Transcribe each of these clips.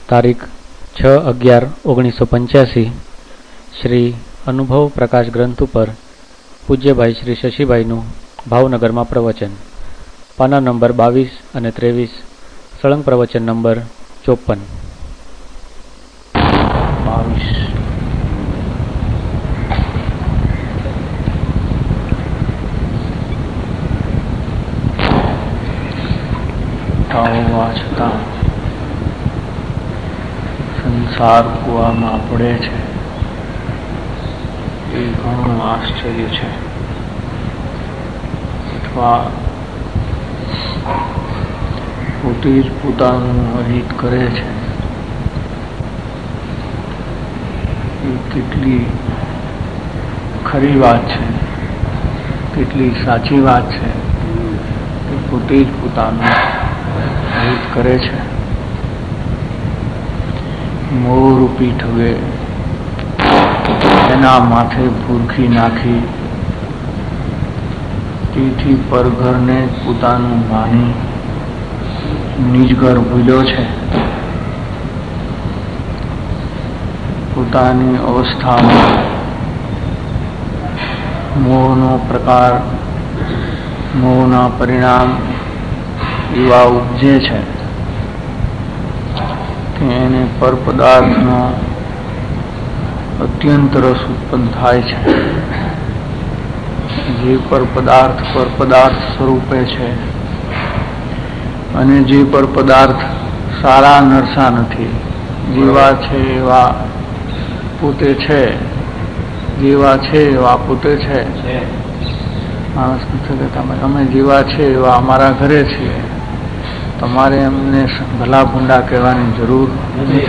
તારીખ 6/11/1985 શ્રી અનુભવ પ્રકાશ ગ્રંથ ઉપર પૂજ્યભાઈ શ્રી શશીભાઈનું ભાવનગરમાં પ્રવચન, પાના નંબર 22 અને 23, સળંગ પ્રવચન નંબર 54. હોવા છતાં સંસાર કૂવામાં પડે છે એ ઘણું આશ્ચર્ય છે. અથવા પોતે જ પોતાનું અહિત કરે છે એ કેટલી ખરી વાત છે, કેટલી સાચી વાત છે કે પોતે જ પોતાનું અહિત કરે છે. મોહરૂપી ઠગે એના માથે ભૂરખી નાખી તેથી પરઘરને પોતાનું માની નિજઘર ભૂલ્યો છે. પોતાની અવસ્થામાં મોહનો પ્રકાર, મોહના પરિણામ એવા ઉપજે છે કે એને પર પદાર્થનો અત્યંત રસ ઉત્પન્ન થાય છે. જે પર પદાર્થ સ્વરૂપે છે અને જે પર પદાર્થ સારા નરસા નથી, જેવા છે એવા પોતે છે, જેવા છે એવા પોતે છે. માણસ નથી કહેતા અમે જેવા છે એવા અમારા ઘરે છીએ, તમારે એમને ભલા ભૂંડા કહેવાની જરૂર નથી.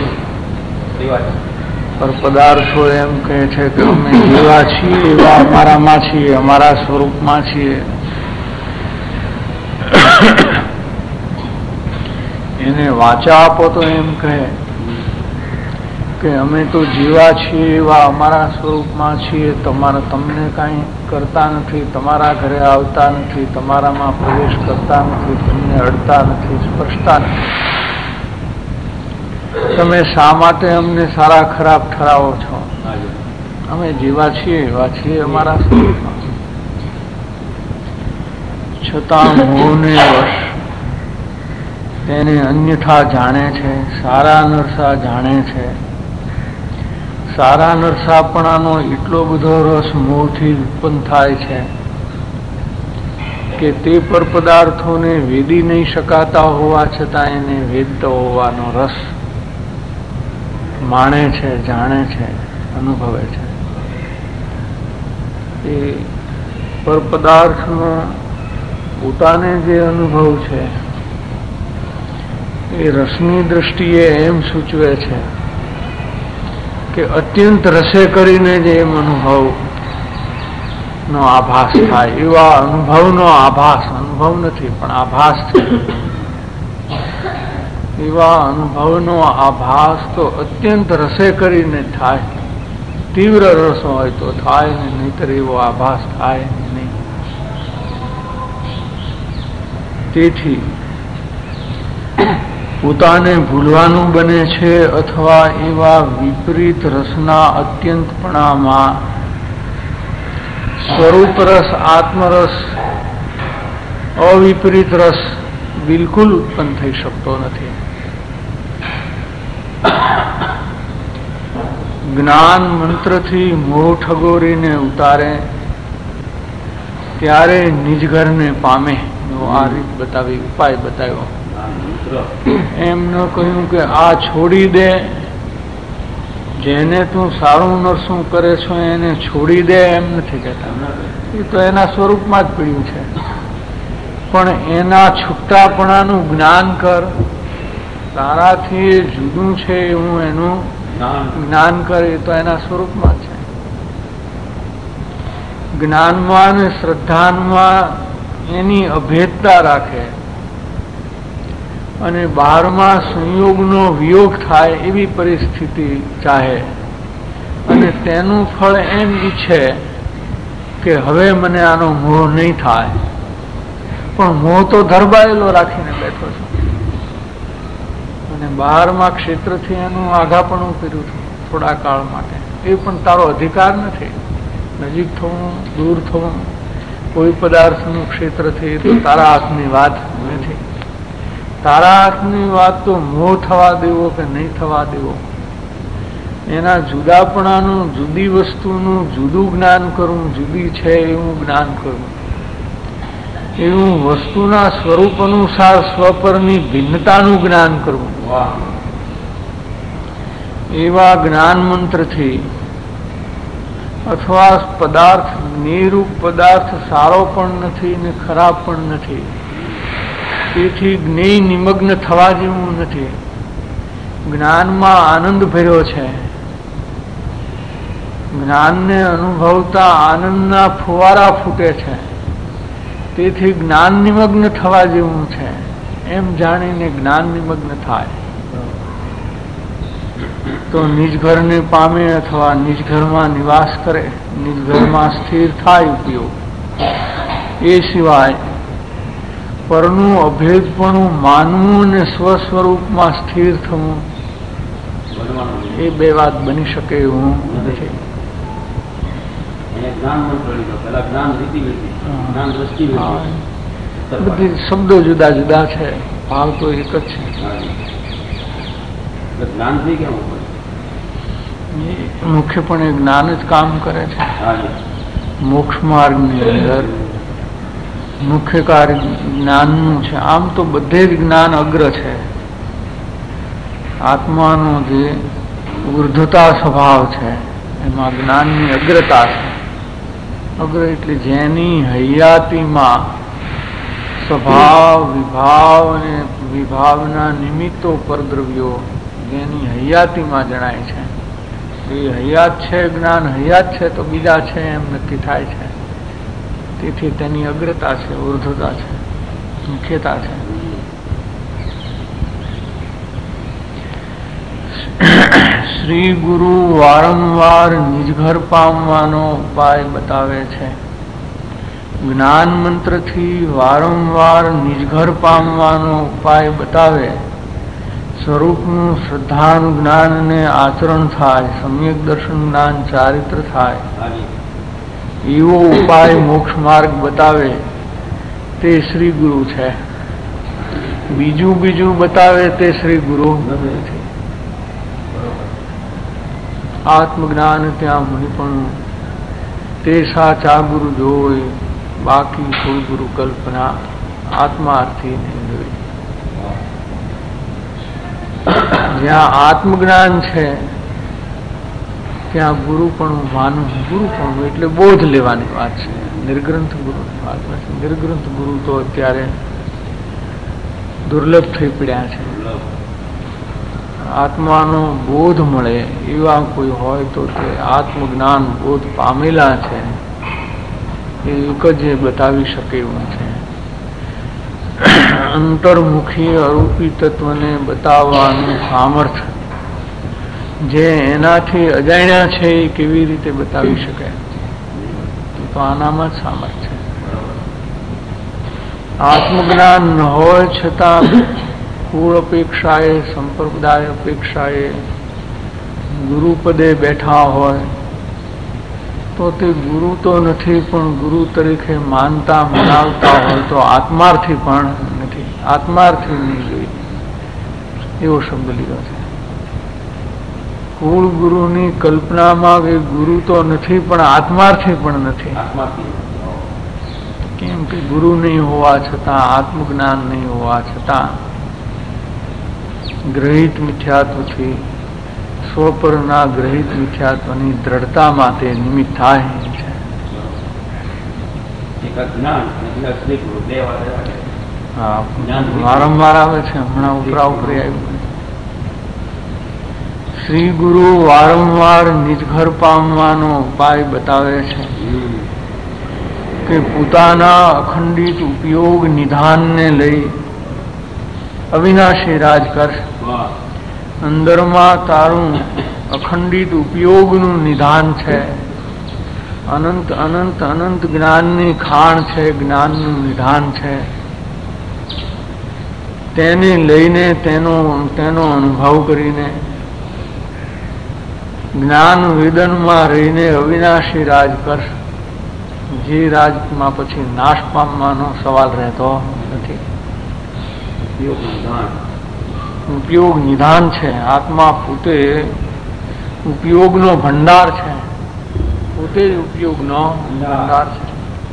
પર પદાર્થો એમ કહે છે કે અમે જેવા છીએ એવા અમારામાં છીએ, અમારા સ્વરૂપમાં છીએ. એને વાચા આપો તો એમ કહે કે અમે તો જેવા છીએ એવા અમારા સ્વરૂપમાં છીએ, તમને કાંઈ કરતા નથી, તમારા ઘરે આવતા નથી, તમારામાં પ્રવેશ કરતા નથી, તમને અડતા નથી, સ્પર્શતા નથી. તમે શા માટે અમને સારા ખરાબ ઠરાવો છો? અમે જેવા છીએ એવા છીએ અમારા સ્વરૂપમાં. છતાં મોહને વશ તેને અન્યથા જાણે છે, સારા નરસા જાણે છે. સારા નરસાપણાનો એટલો બધો રસ મોહથી ઉત્પન્ન થાય છે કે તે પર પદાર્થોને વેદી નહીં શકાતા હોવા છતાં એને વેદતો હોવાનો રસ માણે છે, જાણે છે, અનુભવે છે. એ પર પદાર્થનો પોતાને જે અનુભવ છે એ રસની દ્રષ્ટિએ એમ સૂચવે છે કે અત્યંત રસે કરીને જે એમ અનુભવ નો આભાસ થાય, એવા અનુભવનો આભાસ, અનુભવ નથી પણ આભાસ છે. એવા અનુભવનો આભાસ તો અત્યંત રસે કરીને થાય. તીવ્ર રસ હોય તો થાય ને, નહીતર એવો આભાસ થાય નહીં. તેથી પોતાને ભૂલવાનું બને છે અથવા એવા વિપરીત રસના અત્યંતપણામાં સ્વરૂપ રસ, આત્મરસ, અવિપરીત રસ બિલકુલ ઉત્પન્ન થઈ શકતો નથી. જ્ઞાન મંત્રથી મોહ ઠગોરીને ઉતારે ત્યારે નિજઘરને પામે. આ રીત બતાવી, ઉપાય બતાવ્યો. એમ ન કહ્યું કે આ છોડી દે, જેને તું સારું નરસું કરે છો એને છોડી દે, એમ નથી કહેતા. એ તો એના સ્વરૂપમાં જ પડ્યું છે. પણ એના છૂટાપણાનું જ્ઞાન કર, તારાથી એ જુદું છે એવું એનું જ્ઞાન કર. એ તો એના સ્વરૂપમાં છે. જ્ઞાનમાં અને શ્રદ્ધાનમાં એની અભેદતા રાખે અને બહારમાં સંયોગનો વિયોગ થાય એવી પરિસ્થિતિ ચાહે અને તેનું ફળ એમ ઈચ્છે કે હવે મને આનો મોહ નહીં થાય. પણ મોહ તો ધરબાયેલો રાખીને બેઠો છે. અને 12મા ક્ષેત્રથી એનું આઘાપણું કર્યું થોડા કાળ માટે. એ પણ તારો અધિકાર નથી. નજીક થવું, દૂર થવું, કોઈ પદાર્થનું ક્ષેત્રથી તો તારા હાથની વાત નથી. તારા હાથની વાત તો મોહ થવા દેવો કે નહીં થવા દેવો, એના જુદાપણાનું, જુદી વસ્તુનું જુદું જ્ઞાન કરવું, જુદી છે એવું જ્ઞાન કરવું, એવું વસ્તુના સ્વરૂપ અનુસાર સ્વપરની ભિન્નતાનું જ્ઞાન કરવું. એવા જ્ઞાન મંત્રથી અથવા પદાર્થ, નિરૂપ પદાર્થ સારો પણ નથી ને ખરાબ પણ નથી, તેથી જ્ઞેય નિમગ્ન થવા જેવું નથી. જ્ઞાનમાં આનંદ ભર્યો છે. જ્ઞાનને અનુભવતા આનંદના ફુવારા ફૂટે છે, તેથી જ્ઞાન નિમગ્ન થવા જેવું છે એમ જાણીને જ્ઞાન નિમગ્ન થાય તો નિજ ઘરને પામે અથવા નિજ ઘરમાં નિવાસ કરે, નિજ ઘરમાં સ્થિર થાય ઉપયોગ. એ સિવાય પરનું અભેદપણું માનવું અને સ્વસ્વરૂપમાં સ્થિર થવું, એ બે વાત બની શકે એવું નથી. બધી શબ્દો જુદા જુદા છે, ભાવ તો એક જ છે. મુખ્યપણે જ્ઞાન જ કામ કરે છે. મોક્ષ માર્ગની અંદર મુખ્ય કાર્ય જ્ઞાનનું છે. આમ તો બધે જ જ્ઞાન અગ્ર છે. આત્માનો જે ઉર્ધ્વતા સ્વભાવ છે એમાં જ્ઞાનની અગ્રતા છે. અગ્ર એટલે જેની હૈયાતીમાં સ્વભાવ, વિભાવ અને વિભાવના નિમિત્તો પરદ્રવ્યો જેની હૈયાતીમાં જણાય છે, એ હૈયાત છે, જ્ઞાન હૈયાત છે તો બીજા છે એમ નક્કી થાય છે. તેથી તેની અગ્રતા છે, ઉર્ધ્વતા છે, મુખ્યતા છે. શ્રી ગુરુ વારંવાર નિજઘર પામવાનો ઉપાય બતાવે છે. જ્ઞાન મંત્રથી વારંવાર નિજઘર પામવાનો ઉપાય બતાવે, સ્વરૂપનું શ્રદ્ધાનું જ્ઞાન ને આચરણ થાય, સમ્યક દર્શન જ્ઞાન ચારિત્ર થાય, એવો ઉપાય મોક્ષ માર્ગ બતાવે તે શ્રી ગુરુ છે. બીજું બતાવે તે શ્રી ગુરુ નથી. આત્મજ્ઞાન ત્યાં મુનિપણું તે સાચા ગુરુ જોઈ, બાકી કોઈ ગુરુ કલ્પના આત્માર્થી નહીં જોઈ. જ્યાં આત્મજ્ઞાન છે ત્યાં ગુરુપણું માનવું. ગુરુપણું એટલે બોધ લેવાની વાત છે, નિર્ગ્રંથ ગુરુની વાત નથી. નિર્ગ્રંથ ગુરુ તો અત્યારે દુર્લભ થઈ પડ્યા છે. આત્માનો બોધ મળે એવા કોઈ હોય તો તે આત્મજ્ઞાન બોધ પામેલા છે એ એક જ બતાવી શકે એવું છે. અંતર્મુખી અરૂપી તત્વને બતાવવાનું સામર્થ્ય જે એનાથી અજાણ્યા છે એ કેવી રીતે બતાવી શકે? તો આનામાં જ સામર્થ્ય છે. આત્મજ્ઞાન ન હોય છતાં કુળ અપેક્ષાએ, સંપ્રદાય અપેક્ષાએ ગુરુપદે બેઠા હોય તો તે ગુરુ તો નથી પણ ગુરુ તરીકે માનતા મનાવતા હોય તો આત્માર્થી પણ નથી. આત્માર્થી નહીં જોઈ એવો શબ્દ લીધો છે. કુળ ગુરુની કલ્પનામાં કે ગુરુ તો નથી પણ આત્માર્થી પણ નથી. કેમ કે ગુરુ નહીં હોવા છતાં, આત્મજ્ઞાન નહીં હોવા છતાં ગ્રહિત મિથ્યાત્વથી સ્વપરના ગ્રહિત મિથ્યાત્વની દ્રઢતામાં તે નિમિત્ત થાય છે. વારંવાર આવે છે, હમણાં ઉપરા ઉપરી આવ્યું. શ્રી ગુરુ વારંવાર નિજઘર પામવાનો ઉપાય બતાવે છે કે પોતાના અખંડિત ઉપયોગ નિધાનને લઈ અવિનાશી રાજ કરશે. અંદરમાં તારું અખંડિત ઉપયોગનું નિધાન છે. અનંત અનંત અનંત જ્ઞાનની ખાણ છે, જ્ઞાનનું નિધાન છે. તેને લઈને તેનો અનુભવ કરીને જ્ઞાન વેદનમાં રહીને અવિનાશી રાજ કર, જે રાજમાં પછી નાશ પામવાનો સવાલ રહેતો નથી. ઉપયોગ નિધાન છે. આત્મા પોતે ઉપયોગનો ભંડાર છે, પોતે જ ઉપયોગનો ભંડાર છે.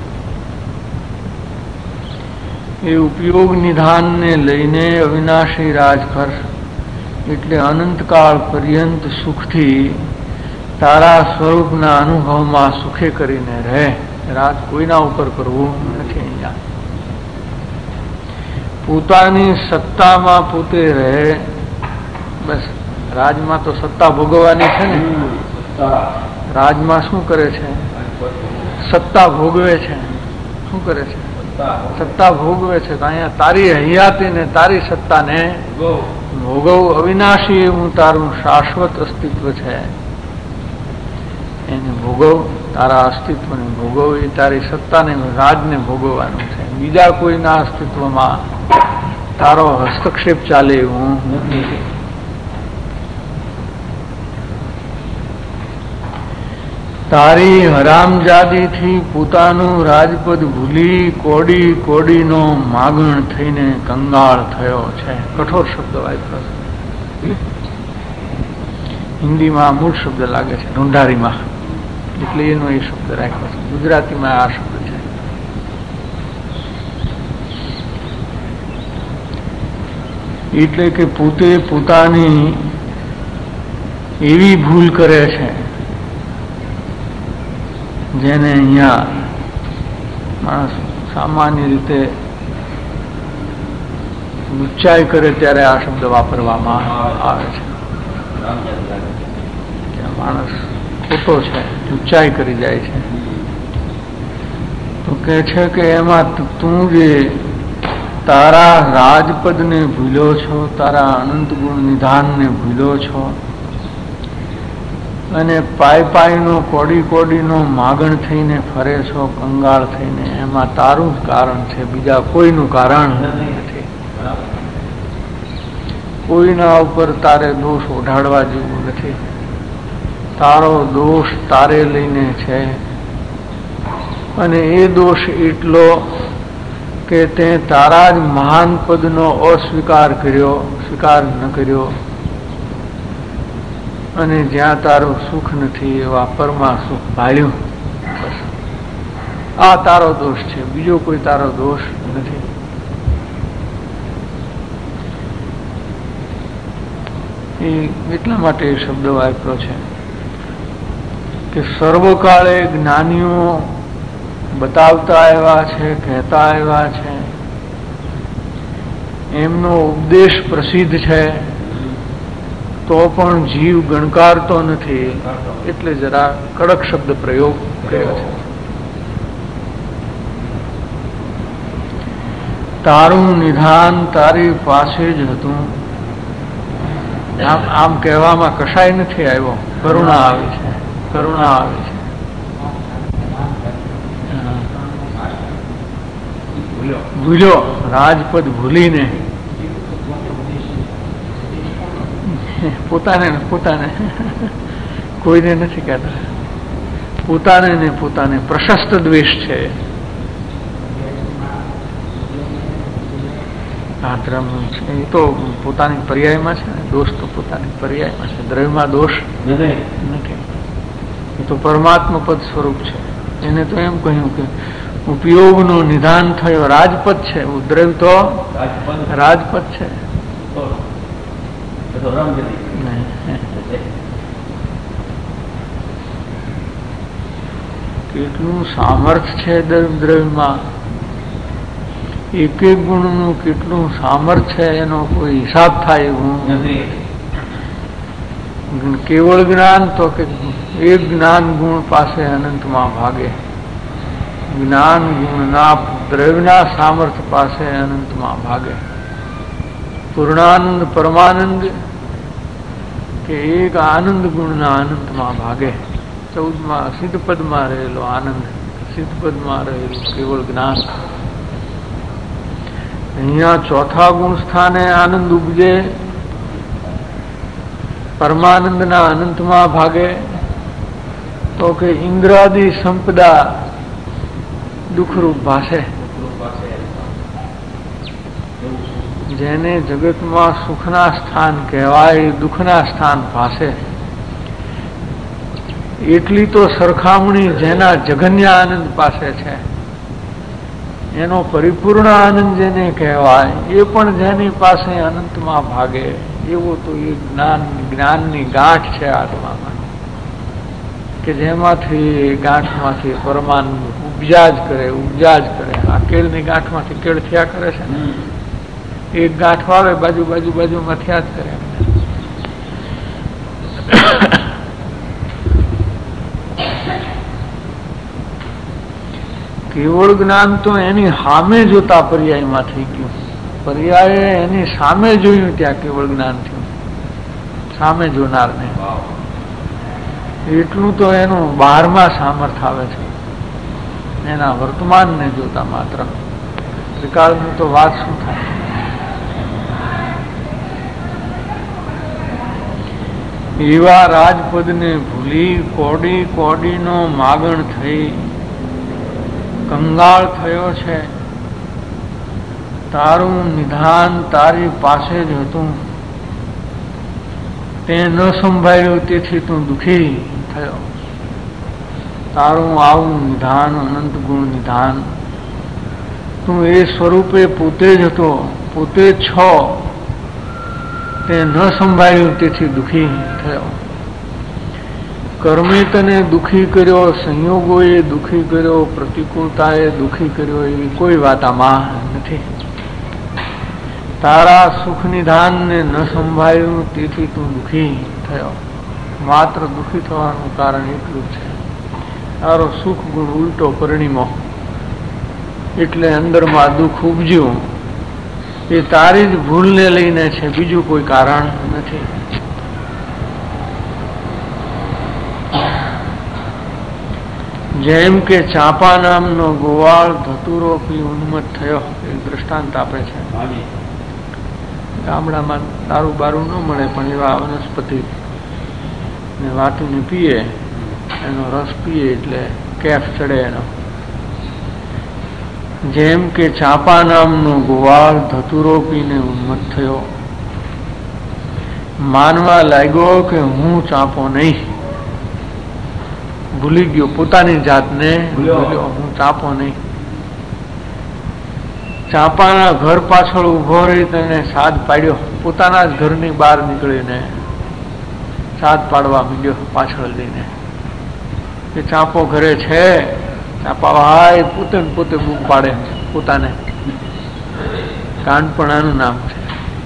એ ઉપયોગ નિધાનને લઈને અવિનાશી રાજ કર, એટલે અનંતકાળ પર્યંત સુખથી તારા સ્વરૂપના અનુભવમાં સુખે કરીને રહે. રાજ કોઈના ઉપર કરવું નથી. અહીંયા પોતાની સત્તામાં પોતે રહે. બસ રાજમાં તો સત્તા ભોગવવાની છે ને. રાજમાં શું કરે છે? સત્તા ભોગવે છે. શું કરે છે? સત્તા ભોગવે છે. તો અહીંયા તારી હયાતીને તારી સત્તાને ભોગવ. અવિનાશી એવું તારું શાશ્વત અસ્તિત્વ છે, એને ભોગવ. તારા અસ્તિત્વને ભોગવ. એ તારી સત્તાને રાજને ભોગવવાનું છે. બીજા કોઈના અસ્તિત્વમાં તારો હસ્તક્ષેપ ચાલે એવું નથી. તારી હરામજાદીથી પોતાનું રાજપદ ભૂલી કોડી કોડીનો માગણ થઈને કંગાળ થયો છે. કઠોર શબ્દ વાપરો છે. હિન્દીમાં મૂળ શબ્દ લાગે છે ઢુંઢારીમાં, એટલે એનો એ શબ્દ રાખ્યો છે. ગુજરાતીમાં આ શબ્દ છે. એટલે કે પોતે પોતાની એવી ભૂલ કરે છે જેને અહીંયા માણસ સામાન્ય રીતે ઊંચાઈ કરે ત્યારે આ શબ્દ વાપરવામાં આવે છે. માણસ ખોટો છે, ઊંચાઈ કરી જાય છે. તો કે છે કે એમાં તું જે તારા રાજપદને ભૂલ્યો છો, તારા અનંત ગુણ નિધાનને ભૂલ્યો છો, અને પાયનો કોડી કોડીનો માગણ થઈને ફરે છો, કંગાળ થઈને, એમાં તારું જ કારણ છે, બીજા કોઈનું કારણ નથી. કોઈના ઉપર તારે દોષ ઓઢાડવા જેવું નથી. તારો દોષ તારે લઈને છે, અને એ દોષ એટલો કે તે તારા જ મહાન પદનો અસ્વીકાર કર્યો, સ્વીકાર ન કર્યો, અને જ્યાં તારું સુખ નથી એવા પરમાં સુખ ભાળ્યું. બસ આ તારો દોષ છે, બીજો કોઈ તારો દોષ નથી. એ એટલા માટે એ શબ્દ વાપર્યો છે કે સર્વકાળે જ્ઞાનીઓ બતાવતા આવ્યા છે, કહેતા આવ્યા છે, એમનો ઉપદેશ પ્રસિદ્ધ છે, તો પણ જીવ ગણકારતો નથી. એટલે જરા કડક શબ્દ પ્રયોગ કર્યો છે. તારું નિધાન તારી પાસે જ હતું. આમ કહેવામાં કશાય નથી આવ્યો. કરુણા આવે છે, કરુણા આવે છે. ભૂલ્યો, રાજપદ ભૂલીને પોતાને કોઈને નથી કહેતા. પોતાને ને પોતાને પ્રશસ્ત દ્વેષ છે. એ તો પોતાની પર્યાયમાં છે ને. દોષ તો પોતાની પર્યાયમાં છે. દ્રવ્યમાં દોષ નથી. એ તો પરમાત્મા પદ સ્વરૂપ છે. એને તો એમ કહ્યું કે ઉપયોગનો નિધાન થયો. રાજપદ છે, દ્રવ્ય તો રાજપદ છે. કેટલું સામર્થ્ય છે દ્રવ્યમાં. એક એક ગુણનું કેટલું સામર્થ્ય છે એનો કોઈ હિસાબ થાય એવું નથી. કેવળ જ્ઞાન તો કે એક જ્ઞાન ગુણ પાસે અનંતમાં ભાગે. જ્ઞાન ગુણના દ્રવ્યના સામર્થ્ય પાસે અનંતમાં ભાગે. પૂર્ણાનંદ પરમાનંદ કે એક આનંદ ગુણના અનંતમાં ભાગે. 14માં સિદ્ધપદમાં રહેલો આનંદ, સિદ્ધપદમાં રહેલું કેવળ જ્ઞાન, અહીંયા ચોથા ગુણ સ્થાને આનંદ ઉપજે, પરમાનંદના અનંતમાં ભાગે, તો કે ઇન્દ્રાદિ સંપદા દુઃખરૂપ ભાષે. જેને જગતમાં સુખના સ્થાન કહેવાય, દુઃખના સ્થાન ભાષે. એટલી તો સરખામણી જેના જગન્ય આનંદ પાસે છે, એનો પરિપૂર્ણ આનંદ જેને કહેવાય, એ પણ જેની પાસે અનંતમાં ભાગે, એવો તો એ જ્ઞાનની ગાંઠ છે આત્મામાં, કે જેમાંથી ગાંઠમાંથી પરમાનંદ ઉપજા જ કરે. આ કેળની ગાંઠમાંથી કેળ થયા કરે છે ને, એક ગાંઠ આવે બાજુમાં થયા જ કરે. કેવળ જ્ઞાન તો એની સામે જોતા પર્યાયમાં થઈ ગયું. પર્યાય એની સામે જોયું ત્યાં કેવળ જ્ઞાન થયું, સામે જોનારને. એટલું તો એનું બહારમાં સામર્થ્ય આવે છે, એના વર્તમાનને જોતા માત્ર. ત્રિકાળની તો વાત શું થાય. એવા રાજપદને ભૂલી કોડીનો માગણ થઈ કંગાળ થયો છે. તારું નિધાન તારી પાસે જ હતું, તે ન સંભાળ્યું, તેથી તું દુઃખી થયો. તારું આવું નિધાન, અનંત ગુણ નિધાન, તું એ સ્વરૂપે પોતે જ હતો, પોતે જ છો, તે ન સંભાળ્યું, તેથી દુઃખી થયો. કર્મે તને દુઃખી કર્યો, સંયોગોએ દુઃખી કર્યો, પ્રતિકૂળતાએ દુઃખી કર્યો, એવી કોઈ વાત આમાં નથી. તારા સુખ નિધાનને ન સંભાળ્યું, તેથી તું દુઃખી થયો. માત્ર દુઃખી થવાનું કારણ એટલું છે, તારો સુખ ગુણ ઉલટો પરિણીમો, એટલે અંદરમાં દુઃખ ઉપજ્યું. એ તારી જ ભૂલને લઈને છે, બીજું કોઈ કારણ નથી. જેમ કે ચાંપા નામનો ગોવાળ ધતુરો પી ઉન્મત્ત થયો, એક દ્રષ્ટાંત આપે છે. ગામડામાં દારૂ બારું ન મળે, પણ એવા વનસ્પતિ ને વાટીને પીએ, એનો રસ પીએ એટલે કેફ ચડે એનો. જેમ કે ચાંપા નામનો ગોવાળ ધતુરો પીને ઉન્મત્ત થયો, માનવા લાગ્યો કે હું ચાંપો નહીં, ભૂલી ગયો પોતાની જાતને, ભૂલ્યો હું ચાંપો નહીં. ચાંપાના ઘર પાછળ ઉભો રહી તેને સાદ પાડ્યો, પોતાના જ ઘરની બહાર નીકળીને સાદ પાડવા માંડ્યો પાછળ જઈને. એ ચાંપો ઘરે છે, ચાંપા ભાઈ પોતે બૂમ પાડે પોતાને. કાનપણાનું નામ છે.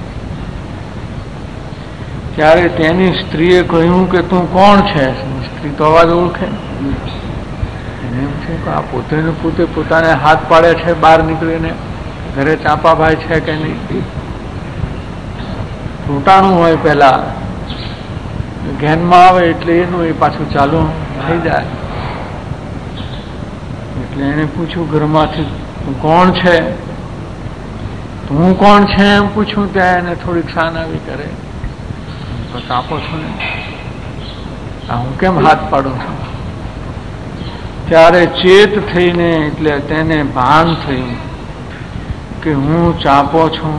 ત્યારે તેની સ્ત્રીએ કહ્યું કે તું કોણ છે? સ્ત્રી તો અવાજ ઓળખે. એને એમ છે કે આ પોતે પોતાને હાથ પાડે છે બહાર નીકળીને, ઘરે ચાંપાભાઈ છે કે નહીં. તૂટાણું હોય પેલા, જ્ઞાનમાં આવે એટલે એનું એ પાછું ચાલુ થઈ જાય. એટલે એને પૂછ્યું ઘરમાંથી, તું કોણ છે? તું કોણ છે એમ પૂછ્યું ત્યાં એને થોડીક શાન આવી કરે. તો ચાંપો છું ને, હું કેમ હાથ પાડું છું? ત્યારે ચેત થઈને, એટલે તેને ભાન થયું કે હું ચાંપો છું.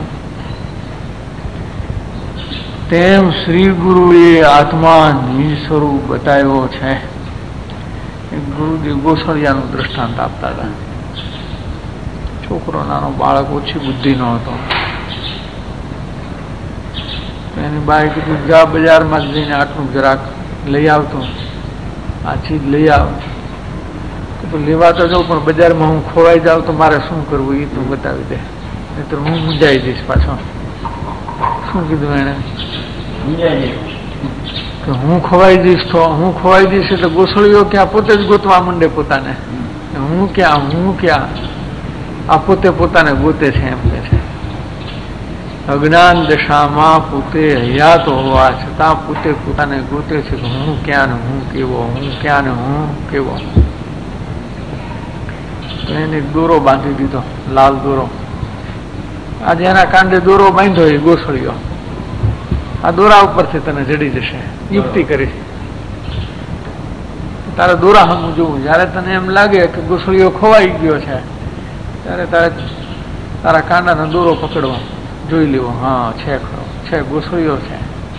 તેમ શ્રી ગુરુએ આત્મા નિજ સ્વરૂપ બતાવ્યો છે. ગુરુદેવ ગોસળિયાનું દ્રષ્ટાંત આપતા હતા. છોકરો નાનો બાળક, ઓછી બુદ્ધિનો હતો. એની બાઈ કીધું જા બજારમાં જઈને આટલું જરાક લઈ આવતો, આ ચીજ લઈ આવ. તો લેવા તો જાઉં, પણ બજારમાં હું ખોવાઈ જાઉં તો મારે શું કરવું એ તું બતાવી દે, નહીં તો હું મૂંઝાઈ જઈશ પાછો. શું કીધું એને? કે હું ખોવાઈ જઈશ તો હું ખોવાઈ જઈશ એટલે ગોસળીઓ ક્યાં પોતે જ ગોતવા માંડે પોતાને. હું ક્યાં આ પોતે પોતાને ગોતે છે એમ કે છે. અજ્ઞાન દશામાં પોતે હયાત હોવા છતાં પોતે પોતાને ગોતે છે કે હું ક્યાં ને હું કેવો, હું ક્યાં ને હું કેવો. એને દોરો બાંધી દીધો, લાલ દોરો. આજે એના કાંડે દોરો બાંધ્યો એ ગોસળીઓ, આ દોરા ઉપરથી તને જડી જશે, યુક્તિ કરી. તારે દોરા હમું જોવું. જયારે તને એમ લાગે કે ગોસળીઓ ખોવાઈ ગયો છે ત્યારે તારે તારા કાંડાનો દોરો પકડવો, જોઈ લેવો, હા છે ખરો, છે ગોસળીઓ છે.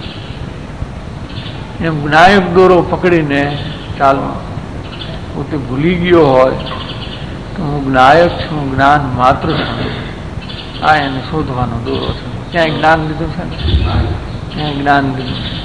એમ જ્ઞાયક દોરો પકડીને ચાલવું. પોતે ભૂલી ગયો હોય તો હું જ્ઞાયક છું, જ્ઞાન માત્ર છું, આ એને શોધવાનો દોરો છે. ક્યાંય જ્ઞાન લીધું છે ને, ક્યાંય જ્ઞાન લીધું છે.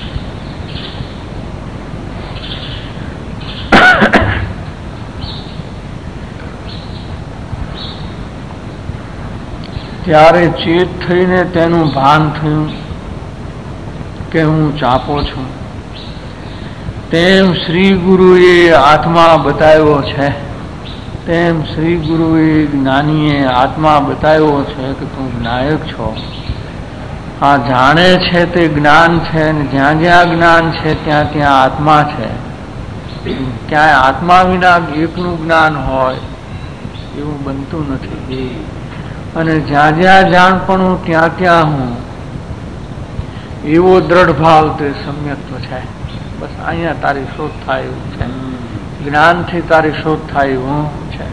ત્યારે ચેત થઈને તેનું ભાન થયું કે હું ચાપો છું. તેમ શ્રી ગુરુએ આત્મા બતાવ્યો છે, તેમ શ્રી ગુરુએ જ્ઞાનીએ આત્મા બતાવ્યો છે કે તું જ્ઞાયક છો. આ જાણે છે તે જ્ઞાન છે, અને જ્યાં જ્યાં જ્ઞાન છે ત્યાં ત્યાં આત્મા છે. ક્યાંય આત્મા વિના એકનું જ્ઞાન હોય એવું બનતું નથી. અને જ્યાં જ્યાં જાણપણું ત્યાં ત્યાં હું, એવો દ્રઢ ભાવ તે સમ્યક્ત્વ છે. બસ અહીંયા તારી શોધ થાય એવું છે, જ્ઞાનથી તારી શોધ થાય એવું છે.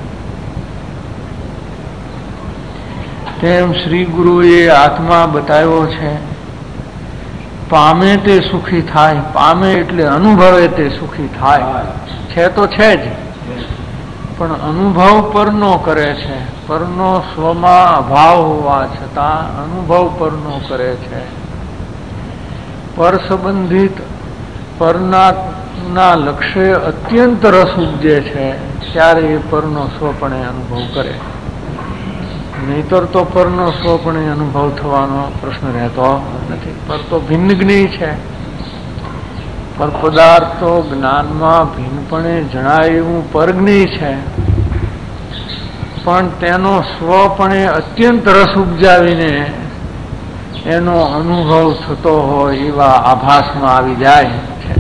તેમ શ્રી ગુરુએ આત્મા બતાવ્યો છે. પામે તે સુખી થાય, પામે એટલે અનુભવે તે સુખી થાય. છે તો છે જ, પણ અનુભવ પરનો કરે છે. પરનો સ્વમાં અભાવ હોવા છતાં અનુભવ પરનો કરે છે. પર સંબંધિત પરના લક્ષ્ય અત્યંત રસ ઉપજે છે ત્યારે એ પરનો સ્વપણે અનુભવ કરે. નહીતર તો પરનો સ્વપણે અનુભવ થવાનો પ્રશ્ન રહેતો નથી. પર તો ભિન્નજ્ઞેય છે. પર પદાર્થો જ્ઞાનમાં ભિન્નપણે જણાય એવું પરજ્ઞેય છે, પણ તેનો સ્વપણે અત્યંત રસ ઉપજાવીને એનો અનુભવ થતો હોય એવા આભાસમાં આવી જાય છે.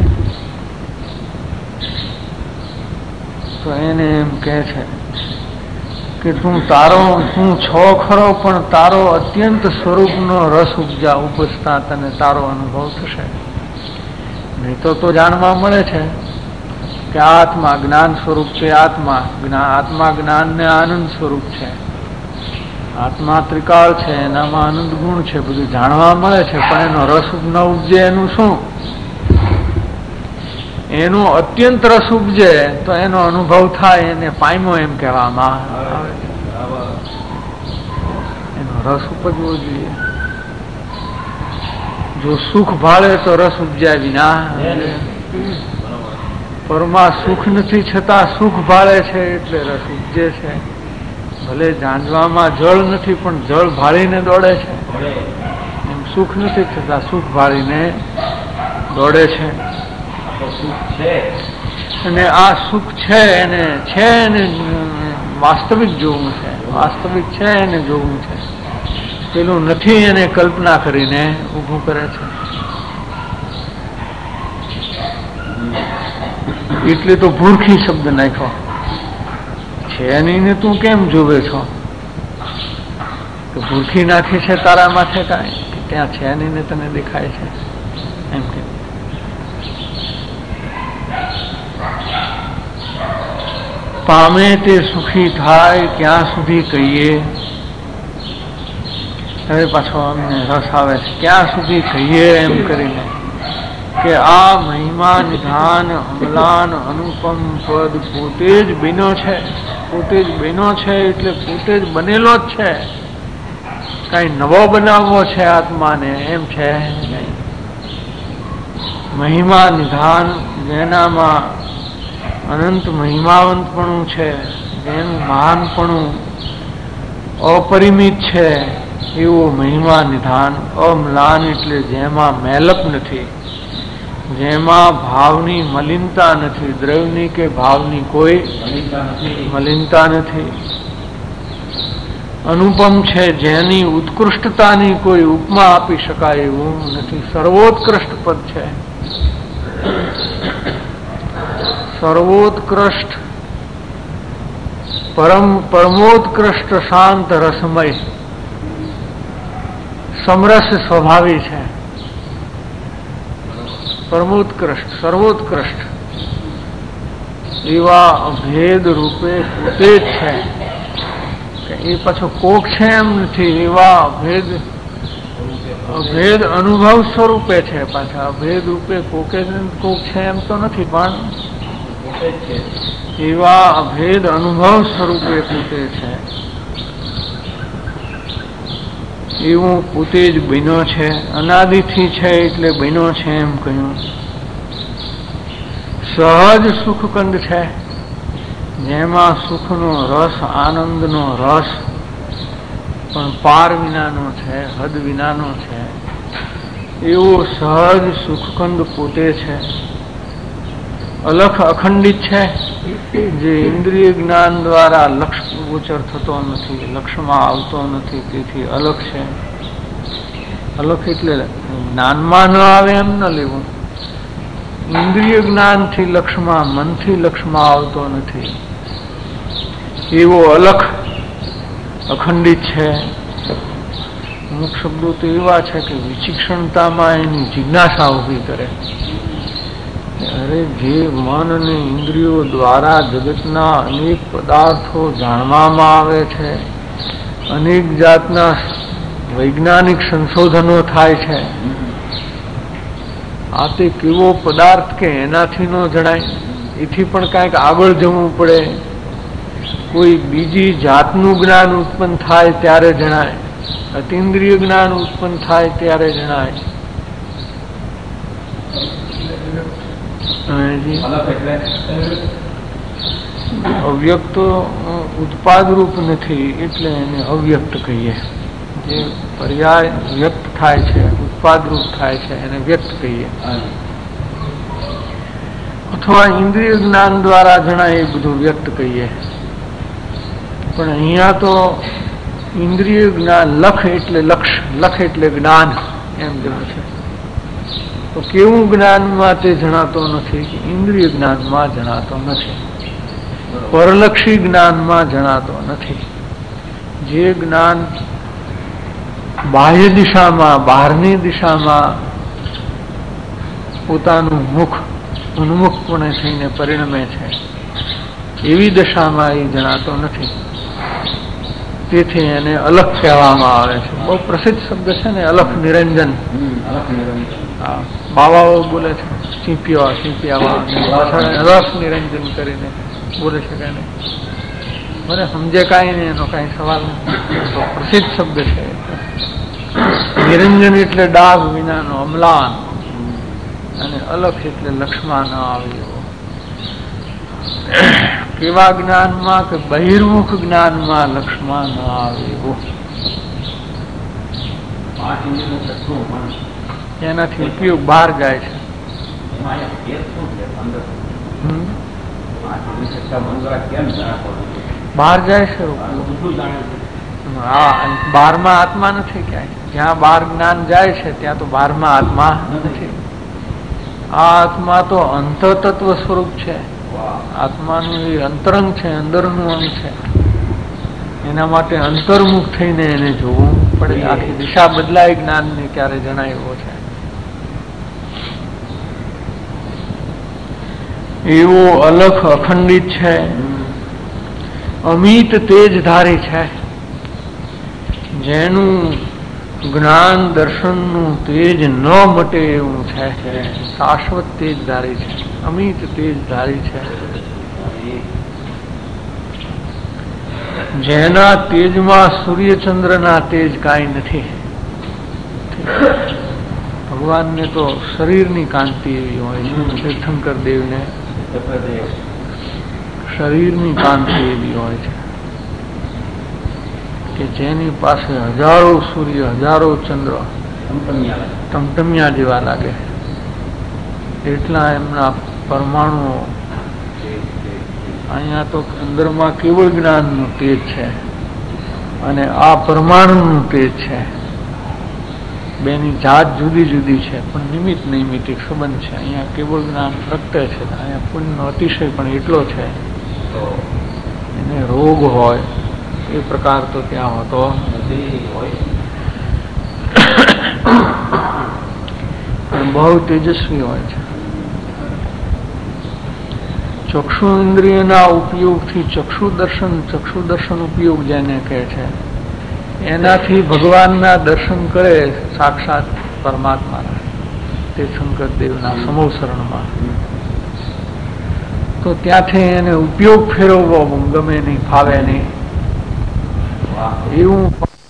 તો એને એમ કહે છે કે તું છો ખરો, પણ તારો અત્યંત સ્વરૂપનો રસ ઉપજતા તને તારો અનુભવ થશે. નહીં તો જાણવા મળે છે કે આત્મા જ્ઞાન સ્વરૂપ છે. આત્મા જ્ઞાન ને આનંદ સ્વરૂપ છે. આત્મા ત્રિકાળ છે, એનામાં આનંદ ગુણ છે, બધું જાણવા મળે છે. પણ એનો રસ ન ઉપજે એનું શું? એનો અત્યંત રસ ઉપજે તો એનો અનુભવ થાય, એને પામ્યો એમ કહેવામાં આવે. એનો રસ ઉપજવો જોઈએ. જો સુખ ભાળે તો રસ ઉપજ્યા વિના. પરમાં સુખ નથી છતાં સુખ ભાળે છે એટલે રસ ઉપજે છે. ભલે જાંજવામાં જળ નથી પણ જળ ભાળીને દોડે છે. એમ સુખ નથી છતાં સુખ ભાળીને દોડે છે. અને આ સુખ છે એને વાસ્તવિક જોવું છે. વાસ્તવિક છે એને જોવું છે. પેલું નથી એને કલ્પના કરીને ઊભું કરે છે. એટલે તો ભૂરખી શબ્દ નાખ્યો છે. નહીં તું કેમ જોવે છો? તો ભૂરખી નાખી છે તારા માથે કાંઈ? ત્યાં છે નહીં ને તને દેખાય છે એમ કે. પામે તે સુખી થાય ક્યાં સુધી કહીએ? હવે પાછો અમને રસ આવે છે. ક્યાં સુધી કહીએ એમ કરીને કે આ મહિમા નિધાન અમલાન અનુપમ પદ પોતે જ બન્યો છે. પોતે જ બન્યો છે એટલે પોતે જ બનેલો જ છે. કઈ નવો બનાવવો છે આત્માને એમ છે. મહિમા નિધાન જેનામાં અનંત મહિમાવંતપણું છે, જેનું મહાનપણું અપરિમિત છે, એવો મહિમા નિધાન. અમ્લાન એટલે જેમાં મેલપ નથી, જેમાં ભાવની મલિનતા નથી. દ્રવ્યની કે ભાવની કોઈ મલિનતા નથી. અનુપમ છે, જેની ઉત્કૃષ્ટતાની કોઈ ઉપમા આપી શકાય એવું નથી. સર્વોત્કૃષ્ટ પદ છે. સર્વોત્કૃષ્ટ પરમોત્કૃષ્ટ શાંત રસમય સમરસ સ્વભાવી છે, પરમોત્કૃષ્ટ સર્વોત્કૃષ્ટ એવા અભેદ રૂપે પોતે જ છે કે એ પાછો કોક છે એમ નથી. એવા અભેદ અનુભવ સ્વરૂપે છે. પાછા અભેદ રૂપે કોક છે એમ તો નથી, પણ એવા અભેદ અનુભવ સ્વરૂપે પોતે છે. એવું પોતે જ બન્યો છે, અનાદિથી છે એટલે બન્યો છે એમ કહ્યું. સહજ સુખકંદ છે, જેમાં સુખનો રસ, આનંદનો રસ પણ પાર વિનાનો છે, હદ વિનાનો છે. એવો સહજ સુખકંદ પોતે છે. અલખ અખંડિત છે, જે ઇન્દ્રિય જ્ઞાન દ્વારા લક્ષ ગોચર થતો નથી, લક્ષમાં આવતો નથી, તેથી અલખ છે. અલખ એટલે જ્ઞાનમાં ન આવે એમ ન લેવું. ઇન્દ્રિય જ્ઞાનથી લક્ષમાં, મનથી લક્ષમાં આવતો નથી. એવો અલખ અખંડિત છે. અમુક શબ્દો તો એવા છે કે વિચિક્ષણતામાં એની જિજ્ઞાસા ઉભી કરે. અરે જે મન અને ઇન્દ્રિયો દ્વારા જગતના અનેક પદાર્થો જાણવામાં આવે છે, અનેક જાતના વૈજ્ઞાનિક સંશોધનો થાય છે, આ તે કેવો પદાર્થ કે એનાથી ન જણાય. એથી પણ કાંઈક આગળ જવું પડે. કોઈ બીજી જાતનું જ્ઞાન ઉત્પન્ન થાય ત્યારે જણાય, અતિન્દ્રિય જ્ઞાન ઉત્પન્ન થાય ત્યારે જણાય. અવ્યક્ત ઉત્પાદ રૂપ નથી એટલે એને અવ્યક્ત કહીએ. જે પર્યાય વ્યક્ત થાય છે, ઉત્પાદ રૂપ થાય છે, એને વ્યક્ત કહીએ. અથવા ઇન્દ્રિય જ્ઞાન દ્વારા જણાય એ બધું વ્યક્ત કહીએ. પણ અહીંયા તો ઇન્દ્રિય જ્ઞાન, લખ એટલે લક્ષ, લખ એટલે જ્ઞાન એમ જેવું છે. તો કેવું જ્ઞાનમાં તે જણાતો નથી કે ઇન્દ્રિય જ્ઞાનમાં જણાતો નથી, પરલક્ષી જ્ઞાનમાં જણાતો નથી. જે જ્ઞાન બાહ્ય દિશામાં, બહારની દિશામાં પોતાનું મુખ ઉન્મુખપણે થઈને પરિણમે છે, એવી દશામાં એ જણાતો નથી. તેથી એને અલખ કહેવામાં આવે છે. બહુ પ્રસિદ્ધ શબ્દ છે ને, અલખ નિરંજન. બાવાઓ બોલે છે, ચીપિયા રસ નિરંજન કરીને બોલે છે કે નહીં. મને સમજે કાંઈ નહીં, એનો કાંઈ સવાલ નથી. પ્રસિદ્ધ શબ્દ છે. નિરંજન એટલે ડાઘ વિનાનો, અમ્લાન, અને અલખ એટલે લક્ષમાં ન આવે એવો. કેવા જ્ઞાનમાં કે બહિર્મુખ જ્ઞાનમાં લક્ષમાં ન આવે એવો. એનાથી ઉપયોગ બહાર જાય છે. બહાર જાય છે. હા, બહારમાં આત્મા નથી ક્યાંય. જ્યાં બહાર જ્ઞાન જાય છે ત્યાં તો બહારમાં આત્મા નથી. આ આત્મા તો અંતતત્વ સ્વરૂપ છે. આત્માનું એ અંતરંગ છે, અંદરનું અંગ છે. એના માટે અંતર્મુખ થઈને એને જોવું પડે. આખી દિશા બદલાય જ્ઞાનને ક્યારે જણાય એવો છે. એવો અલખ અખંડિત છે, અમિત તેજધારી છે. જેનું જ્ઞાન દર્શનનું તેજ ન મટે એવું છે. શાશ્વત તેજધારી છે, અમિત તેજધારી છે. જેના તેજમાં સૂર્યચંદ્રના તેજ કાંઈ નથી. ભગવાનને તો શરીરની કાંતિ એવી હોય છે. તીર્થંકર દેવને શરીરની કાંતિ એવી હોય છે કે જેની પાસે હજારો સૂર્ય, હજારો ચંદ્ર ટમટમિયા જેવા લાગે, એટલા એમના પરમાણુઓ. અહીંયા તો અંદરમાં કેવળ જ્ઞાનનું તેજ છે અને આ પરમાણુનું તેજ છે. બેની જાત જુદી જુદી છે, પણ નિમિત્ત નૈમિત્તિક સંબંધ છે. અહીંયા કેવળ જ્ઞાન પ્રગટે છે, અહીંયા પુણ્યનો અતિશય પણ એટલો છે. એને રોગ હોય એ પ્રકાર તો ત્યાં હોતો નથી. બહુ તેજસ્વી હોય છે. ચક્ષુ ઇન્દ્રિયના ઉપયોગથી ચક્ષુ દર્શન ઉપયોગ જેને કહે છે, એનાથી ભગવાનના દર્શન કરે સાક્ષાત પરમાત્માના, તે શંકરદેવના સમોસરણમાં, તો ત્યાંથી એને ઉપયોગ ફેરવવો ગમે નહીં, ફાવે નહીં. એવું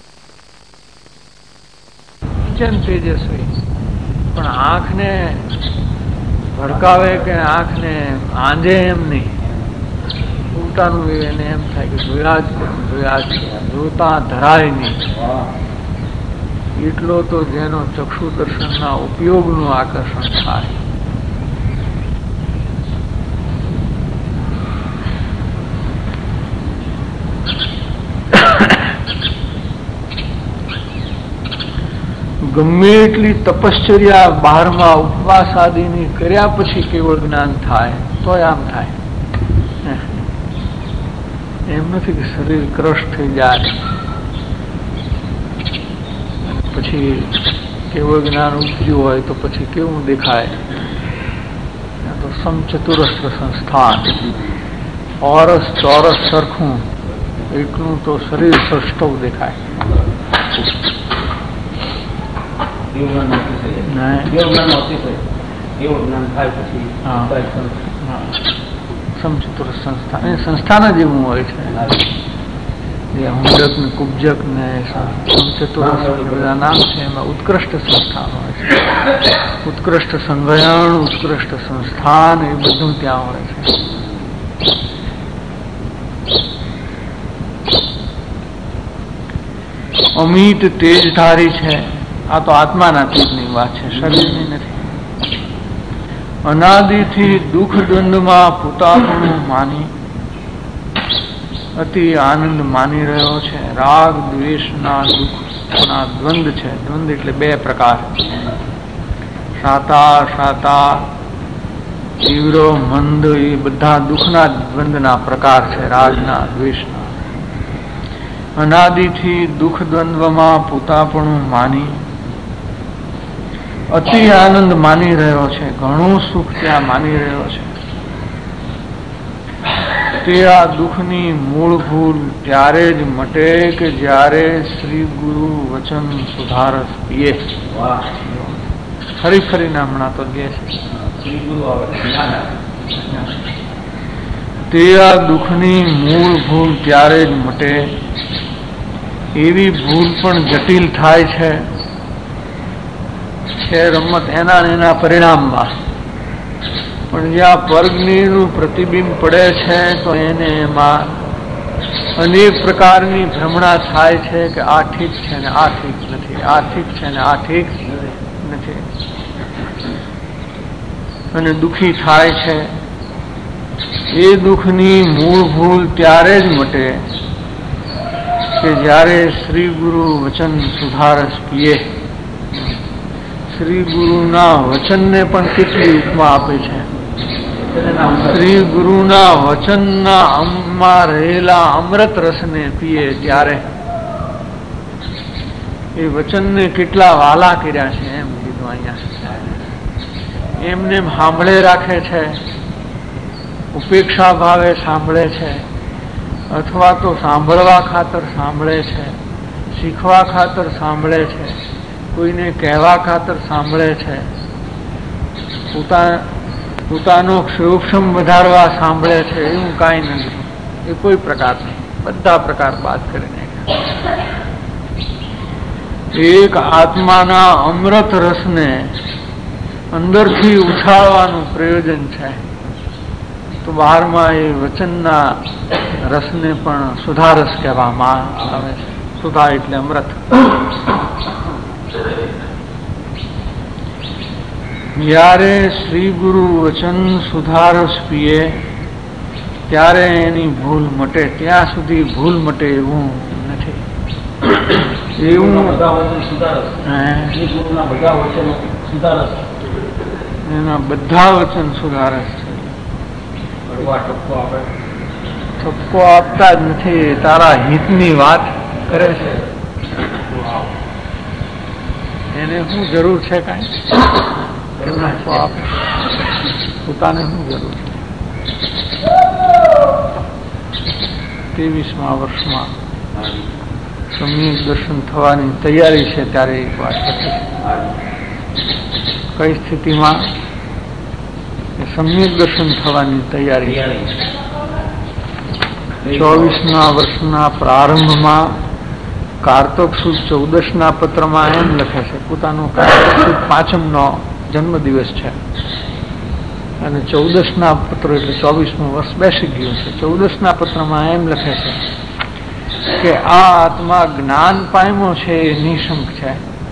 તેજસ્વી, પણ આંખને ભડકાવે કે આંખને આંજે એમ નહીં. ઉલટાનું એને એમ થાય કે જોયા જ જોતા ધરાય નહીં. એટલો તો જેનો ચક્ષુ દર્શનના ઉપયોગનું આકર્ષણ થાય. ગમે એટલી તપશ્ચર્યા બહારમાં ઉપવાસ આદિની કર્યા પછી કેવળ જ્ઞાન થાય તોય આમ થાય. એમ નથી કે શરીર ક્રશ થઈ જાય પછી કેવળ જ્ઞાન ઉપજ્યું હોય તો પછી કેવું દેખાય? તો સમચતુરસ્ર સંસ્થાન, ઓરસ ચોરસ સરખું એટલું તો શરીર સષ્ટવ દેખાય. સમચતુર સંસ્થાન એ સંસ્થાન જ એવું હોય છે. જે હુંડક ને કુબ્જક ને સમચતુર બધા નામ છે, એમાં ઉત્કૃષ્ટ સંસ્થાન હોય છે. ઉત્કૃષ્ટ સંગયણ, ઉત્કૃષ્ટ સંસ્થાન એ બધું ત્યાં હોય છે. અમિત તેજધારી છે. આ તો આત્માના તેજની વાત છે, શરીરની નથી. અનાદિથી દુઃખ દ્વંદમાં પોતાપણું માની અતિ આનંદ માની રહ્યો છે. રાગ દ્વેષના દુઃખના દ્વંદ છે. દ્વંદ એટલે બે પ્રકાર, શાતા તીવ્ર મંદ, એ બધા દુઃખના દ્વંદના પ્રકાર છે, રાગના દ્વેષના. અનાદિથી દુઃખ દ્વંદ્વમાં પોતાપણું માની અતિ આનંદ માની રહ્યો છે. ઘણું સુખ ત્યાં માની રહ્યો છે. તે આ દુઃખની મૂળ ભૂલ ત્યારે જ મટે કે જ્યારે શ્રી ગુરુ વચન સુધારસ પીએ. ફરીને હમણાં તો દે છે. તે આ દુઃખની મૂળ ભૂલ ત્યારે જ મટે. એવી ભૂલ પણ જટિલ થાય છે રમત એના પરિણામમાં, પણ જ્યાં પરજ્ઞનું પ્રતિબિંબ પડે છે તો એને એમાં અનેક પ્રકારની ભ્રમણા થાય છે કે આ ઠીક છે ને આ ઠીક નથી, આ ઠીક છે ને આ ઠીક નથી, અને દુઃખી થાય છે. એ દુઃખની મૂળ ભૂલ ત્યારે જ મટે કે જ્યારે શ્રી ગુરુ વચન સુધારસ પીએ. શ્રી ગુરુના વચનને પણ કેટલી ઉપમા આપે છે. શ્રી ગુરુના વચનના આમાં રહેલા અમૃત રસને પીએ ત્યારે એ વચનને કેટલા વાલા કર્યા છે એમ કીધું અહીંયા. એમને સાંભળે રાખે છે, ઉપેક્ષા ભાવે સાંભળે છે, અથવા તો સાંભળવા ખાતર સાંભળે છે, શીખવા ખાતર સાંભળે છે, કોઈને કહેવા ખાતર સાંભળે છે, પોતાનો ક્ષોક્ષમ વધારવા સાંભળે છે. એવું કાંઈ નથી, એ કોઈ પ્રકાર નહીં, બધા પ્રકાર બાદ કરીને એક આત્માના અમૃત રસને અંદરથી ઉછાળવાનું પ્રયોજન છે. તો બહારમાં એ વચનના રસને પણ સુધારસ કહેવામાં આવે છે. સુધા એટલે અમૃત. જ્યારે શ્રી ગુરુ વચન સુધારસ પીએ ત્યારે એની ભૂલ મટે. ત્યાં સુધી ભૂલ મટે એવું નથી. એવું એના બધા વચન સુધારસ છે. ઠપકો આપતા જ નથી, તારા હિતની વાત કરે છે. એને શું જરૂર છે કાંઈ? પોતાને શું જરૂર છે? 23મા વર્ષમાં સમ્યક દર્શન થવાની તૈયારી છે ત્યારે એક વાત હતી. કઈ સ્થિતિમાં? સમ્યક દર્શન થવાની તૈયારી છે. 24મા વર્ષના પ્રારંભમાં કારતક સુદ 14ના પત્રમાં એમ લખે છે, પોતાનો કારતક સુદ 5મનો જન્મદિવસ છે અને 14ના પત્ર એટલે 24મું વર્ષ બેસી ગયું છે. 14ના પત્રમાં એમ લખે છે કે આ આત્મા જ્ઞાન પામ્યો છે એ નિશંક છે.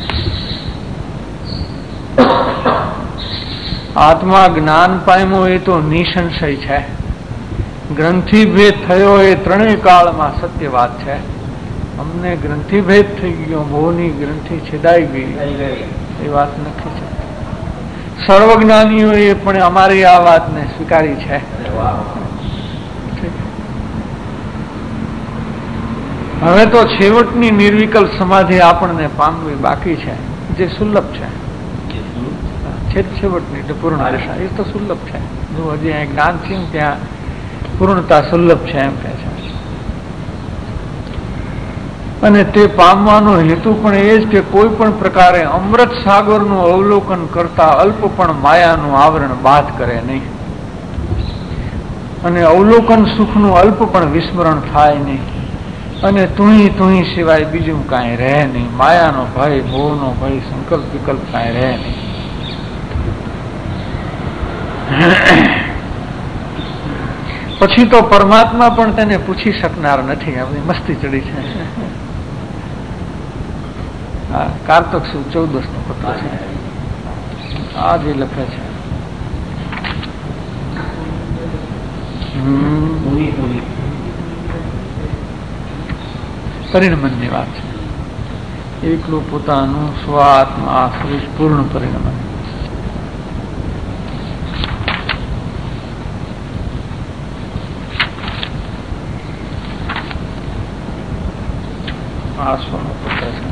આત્મા જ્ઞાન પામ્યો એ તો નિસંશય છે. ગ્રંથિભેદ થયો એ ત્રણેય કાળમાં સત્ય વાત છે. અમને ગ્રંથિભેદ થઈ ગયો, મોહની ગ્રંથિ છેદાઈ ગઈ એ વાત નથી છે. સર્વજ્ઞાનીઓએ પણ અમારી આ વાતને સ્વીકારી છે. હવે તો છેવટની નિર્વિકલ્પ સમાધિ આપણને પામવી બાકી છે, જે સુલભ છે. છેવટની એટલે પૂર્ણ દશા એ તો સુલભ છે. જો હજી અહીં જ્ઞાન છે ત્યાં પૂર્ણતા સુલભ છે એમ કહે છે. અને તે પામવાનો હેતુ પણ એ જ કે કોઈ પણ પ્રકારે અમૃત સાગરનું અવલોકન કરતા અલ્પ પણ માયાનું આવરણ બાદ કરે નહીં અને અવલોકન સુખનું અલ્પ પણ વિસ્મરણ થાય નહીં અને તુહી સિવાય બીજું કાંઈ રહે નહીં. માયાનો ભય, મોહનો ભય, સંકલ્પ વિકલ્પ કાંઈ રહે નહીં. પછી તો પરમાત્મા પણ તેને પૂછી શકનાર નથી. આપણી મસ્તી ચડી છે. કારતક સુદ 14નો પત્ર છે. આ જે લખે છે પરિણમનની વાત છે. એકલું પોતાનું સ્વ આત્મા આશ્રિત પૂર્ણ પરિણમન. આ સ્વનો પત્ર છે.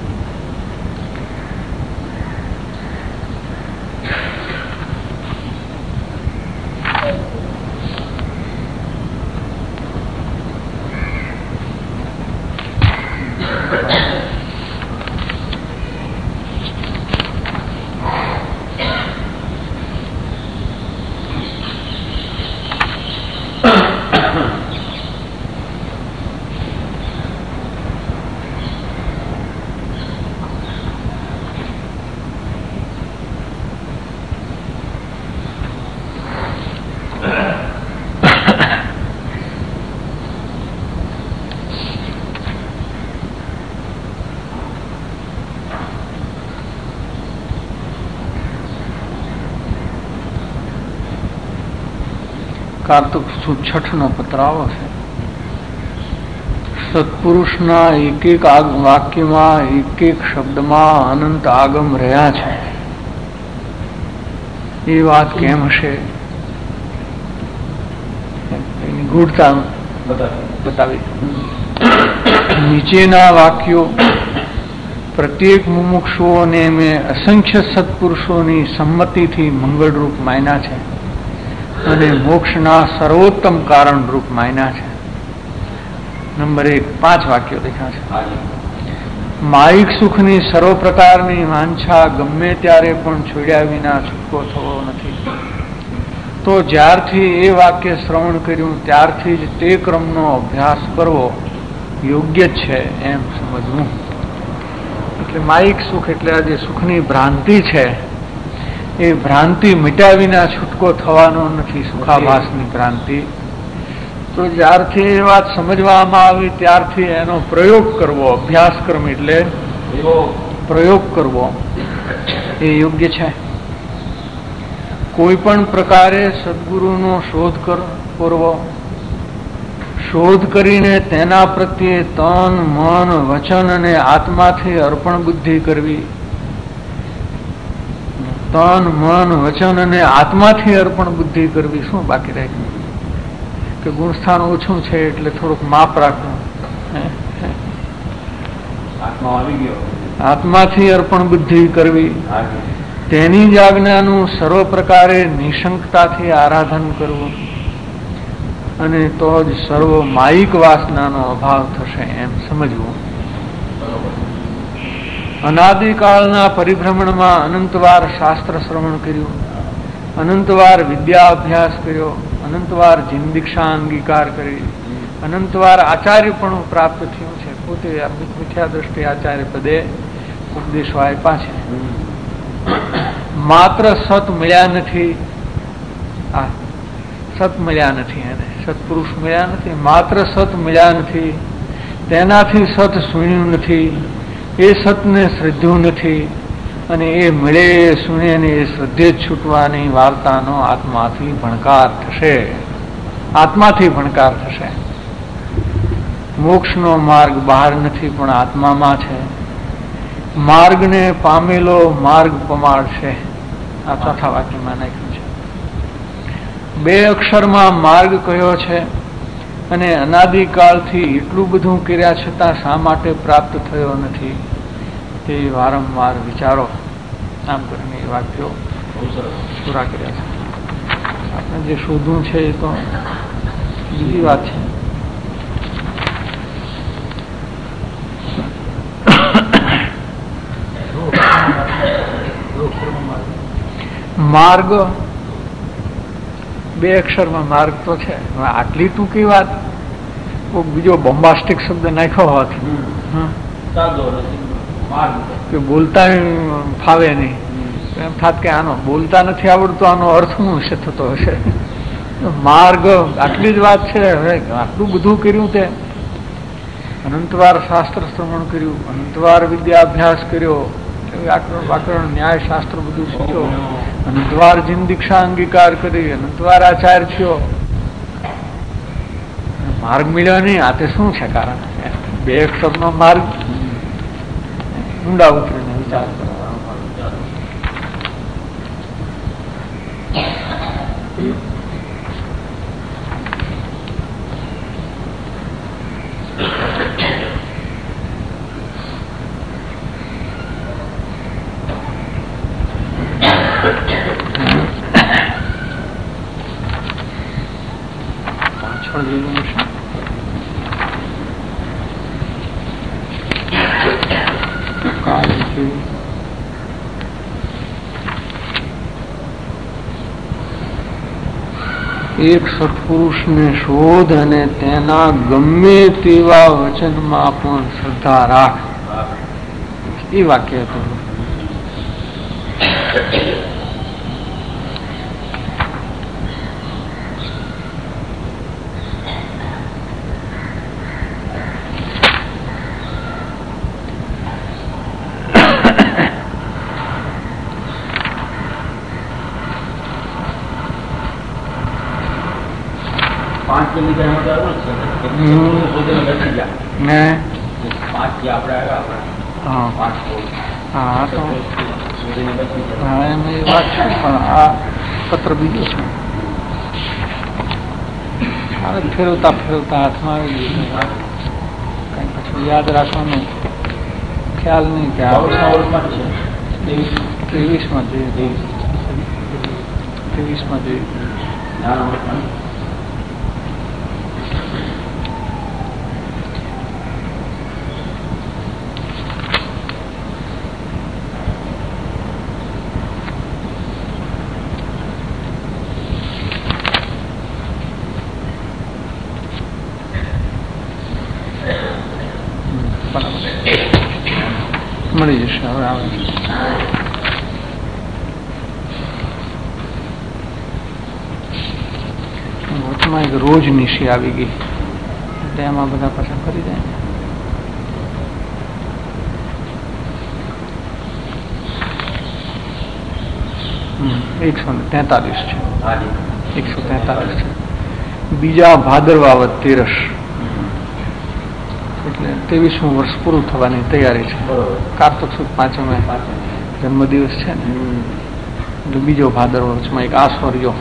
કારતક સુદ 6નો પત્ર આવો છે. સત્પુરુષના એક એક વાક્યમાં એક એક શબ્દમાં અનંત આગમ રહ્યા છે. એ વાત કેમ હશે? એની ગૂઢતા બતાવી. નીચેના વાક્યો પ્રત્યેક મુમુક્ષુઓને મેં અસંખ્ય સત્પુરુષોની સંમતિથી મંગળરૂપ માન્યા છે અને મોક્ષના સર્વોત્તમ કારણ રૂપ માન્યા છે. નંબર 1, 5 વાક્યો લખ્યા છે. માયિક સુખની સર્વ પ્રકારની વાંછા ગમે ત્યારે પણ છોડ્યા વિના છૂટકો થવો નથી. તો જ્યારથી એ વાક્ય શ્રવણ કર્યું ત્યારથી જ તે ક્રમનો અભ્યાસ કરવો યોગ્ય છે એમ સમજવું. એટલે માયિક સુખ એટલે આ જે સુખની ભ્રાંતિ છે એ ભ્રાંતિ મિટ્યા વિના છૂટકો થવાનો નથી. સુખાભાસની ભ્રાંતિ. તો જ્યારથી એ વાત સમજવામાં આવી ત્યારથી એનો પ્રયોગ કરવો, અભ્યાસક્રમ એટલે પ્રયોગ કરવો એ યોગ્ય છે. કોઈ પણ પ્રકારે સદગુરુનો શોધ કરવો, શોધ કરીને તેના પ્રત્યે તન, મન, વચન અને આત્માથી અર્પણ બુદ્ધિ કરવી. તન, મન, વચન અને આત્માથી અર્પણ બુદ્ધિ કરવી. શું બાકી રહે કે ગુણસ્થાન ઓછું છે એટલે થોડુંક માપ રાખવું. આત્માથી અર્પણ બુદ્ધિ કરવી, તેની જ આજ્ઞાનું સર્વ પ્રકારે નિશંકતાથી આરાધન કરવું અને તો જ સર્વ માયિક વાસનાનો અભાવ થશે એમ સમજવું. અનાદિકાળના પરિભ્રમણમાં અનંતવાર શાસ્ત્ર શ્રવણ કર્યું, અનંતવાર વિદ્યા અભ્યાસ કર્યો, અનંતવાર જીન-દીક્ષા અંગીકાર કરી, અનંતવાર આચાર્યપણું પ્રાપ્ત થયું છે. પોતે મિથ્યા દ્રષ્ટિ આચાર્ય પદે ઉપદેશો આપ્યા છે. માત્ર સત મળ્યા નથી, સત મળ્યા નથી, એને સત્પુરુષ મળ્યા નથી, માત્ર સત મળ્યા નથી, તેનાથી સત સુણ્યું નથી, એ સતને શ્રદ્ધ્યું નથી, અને એ મળે એ સુણે ને એ શ્રદ્ધે જ છૂટવાની વાર્તાનો આત્માથી ભણકાર થશે, આત્માથી ભણકાર થશે. મોક્ષનો માર્ગ બહાર નથી પણ આત્મામાં છે. માર્ગને પામેલો માર્ગ પમાડશે. આ ચોથા વાક્યમાં નાખ્યું છે. 2 અક્ષરમાં માર્ગ કયો છે અને અનાદિકાળથી એટલું બધું કર્યા છતાં શા માટે પ્રાપ્ત થયો નથી તે વારંવાર વિચારો. આમ કરીને એ વાક્યો પૂરા કર્યા છે. આપણે જે શોધવું છે એ તો બીજી વાત છે. માર્ગ 2 અક્ષરમાં માર્ગ તો છે. આટલી ટૂંકી વાત કોઈ બીજો બોમ્બાસ્ટિક શબ્દ નાખ્યો હોત કે બોલતા ફાવે નહીં, એમ થાત કે આનો બોલતા નથી આવડતો, આનો અર્થ શું હશે થતો હશે. માર્ગ આટલી જ વાત છે. હવે આટલું બધું કર્યું તે અનંતવાર શાસ્ત્ર શ્રવણ કર્યું, અનંતવાર વિદ્યાભ્યાસ કર્યો, વ્યાકરણ ન્યાય શાસ્ત્ર બધું શીખ્યો, અનંતવાર જીન-દીક્ષા અંગીકાર કરી, અનંતવાર આચાર્ય થયો, માર્ગ મળ્યો નહીં. આ તે શું છે કારણ? 2 અક્ષરનો માર્ગ. ઊંડા ઉતરીને વિચાર કરો. પાછળ જેવું છે. એક સત્પુરુષને શોધ અને તેના ગમે તેવા વચનમાં પણ શ્રદ્ધા રાખ. એ વાક્ય હતું. પત્ર બીજો છે. ફેરવતા ફેરવતા હાથમાં આવી ગયું. કઈ પછી યાદ રાખવાનું ખ્યાલ નહીં કે 23માં જોઈએ. 23માં જોઈએ. મળી જશે. હવે આવે વચમાં એક રોજ નિશી આવી ગઈ એટલે એમાં બધા પાછા કરી જાય. 143 છે. 143 છે. બીજા ભાદરવા વદ 13 એટલે 23મું વર્ષ પૂરું થવાની તૈયારી છે. કારતક સુદ 5મે જન્મદિવસ છે ને એટલે બીજો ભાદરવો. વચમાં એક આસોર્યો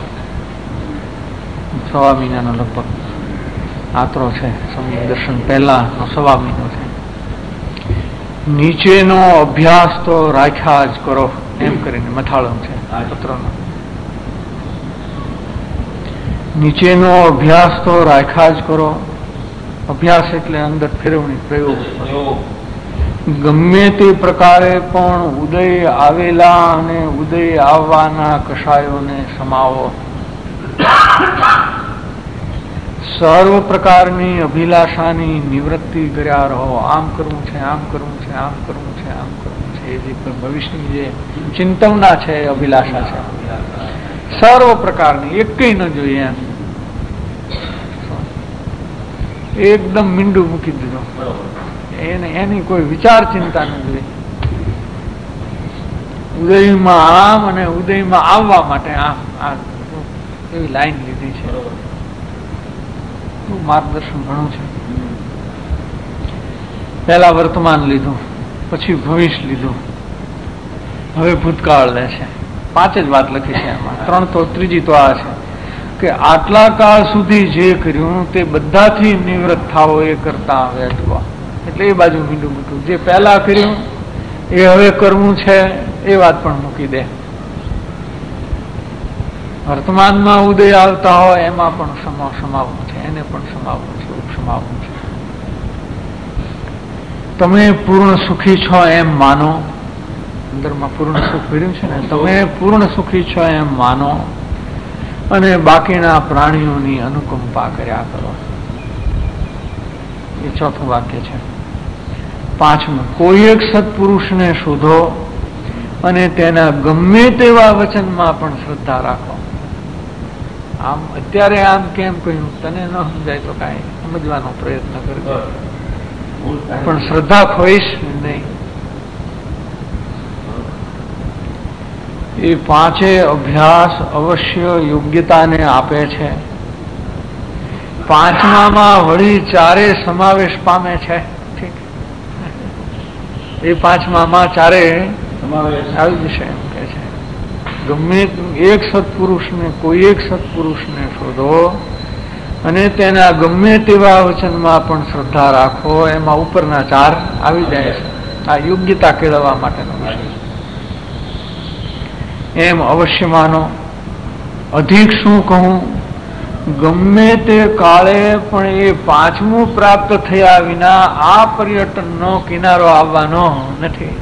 1.25 મહિનાનો લગભગ આતરો છે. સમય દર્શન પહેલાનો 1.25 મહિનો છે. નીચેનો અભ્યાસ તો રાખ્યા જ કરો એમ કરીને મથાળો છે પત્રનો. નીચેનો અભ્યાસ તો રાખ્યા જ કરો. અભ્યાસ એટલે અંદર ફેરવણી, પ્રયોગ. ગમે તે પ્રકારે પણ ઉદય આવેલા અને ઉદય આવવાના કષાયોને સમાવો. સર્વ પ્રકારની અભિલાષાની નિવૃત્તિ કર્યા રહો. આમ કરવું છે, આમ કરવું છે, આમ કરવું છે, આમ કરવું છે. એ જે ભવિષ્યની જે ચિંતવના છે, અભિલાષા છે, સર્વ પ્રકારની એકઈ ન જોઈએ એમ એકદમ મીંડું મૂકી દીધું. એની કોઈ વિચાર ચિંતા ન જોઈએ. ઉદયમાં આમ અને ઉદયમાં આવવા માટે આમ એવી લાઈન લીધી છે. માર્ગદર્શન ઘણું છે. પહેલા વર્તમાન લીધું, પછી ભવિષ્ય લીધું, હવે ભૂતકાળ લે છે. 5 જ વાત લખી છે એમાં. 3 તો ત્રીજી તો આ છે કે આટલા કાળ સુધી જે કર્યું તે બધાથી નિવૃત્ત થાવો, એ કરતા હવે અટવા. એટલે એ બાજુ મીંડું મૂક્યું. જે પહેલા કર્યું એ હવે કરવું છે એ વાત પણ મૂકી દે. વર્તમાનમાં ઉદય આવતા હોય એમાં પણ સમાવવું છે, એને પણ સમાવવું છે, ઉપસમાવવું છે. તમે પૂર્ણ સુખી છો એમ માનો. અંદરમાં પૂર્ણ સુખ ભર્યું છે ને, તમે પૂર્ણ સુખી છો એમ માનો અને બાકીના પ્રાણીઓની અનુકંપા કર્યા કરો. એ 4થું વાક્ય છે. 5મું, કોઈ એક સત્પુરુષને શોધો અને તેના ગમે તેવા વચનમાં પણ શ્રદ્ધા રાખો. આમ અત્યારે આમ કેમ કહ્યું તને ન સમજાય તો કાંઈ સમજવાનો પ્રયત્ન કરજો, પણ શ્રદ્ધા ખોઈશ નહીં. એ 5 અભ્યાસ અવશ્ય યોગ્યતાને આપે છે. 5માં વળી 4 સમાવેશ પામે છે. ઠીક, એ 5માં 4 સમાવેશ આવી જશે એમ કે છે. ગમે એક સત્પુરુષને, કોઈ એક સત્પુરુષને શોધો અને તેના ગમે તેવા વચનમાં પણ શ્રદ્ધા રાખો. એમાં ઉપરના 4 આવી જાય છે. આ યોગ્યતા કેળવવા માટેનો વિષય. એમ અવશ્ય માનો. અધિક શું કહું, ગમે તે કાળે પણ એ 5મું પ્રાપ્ત થયા વિના આ પર્યટનનો કિનારો આવવાનો નથી.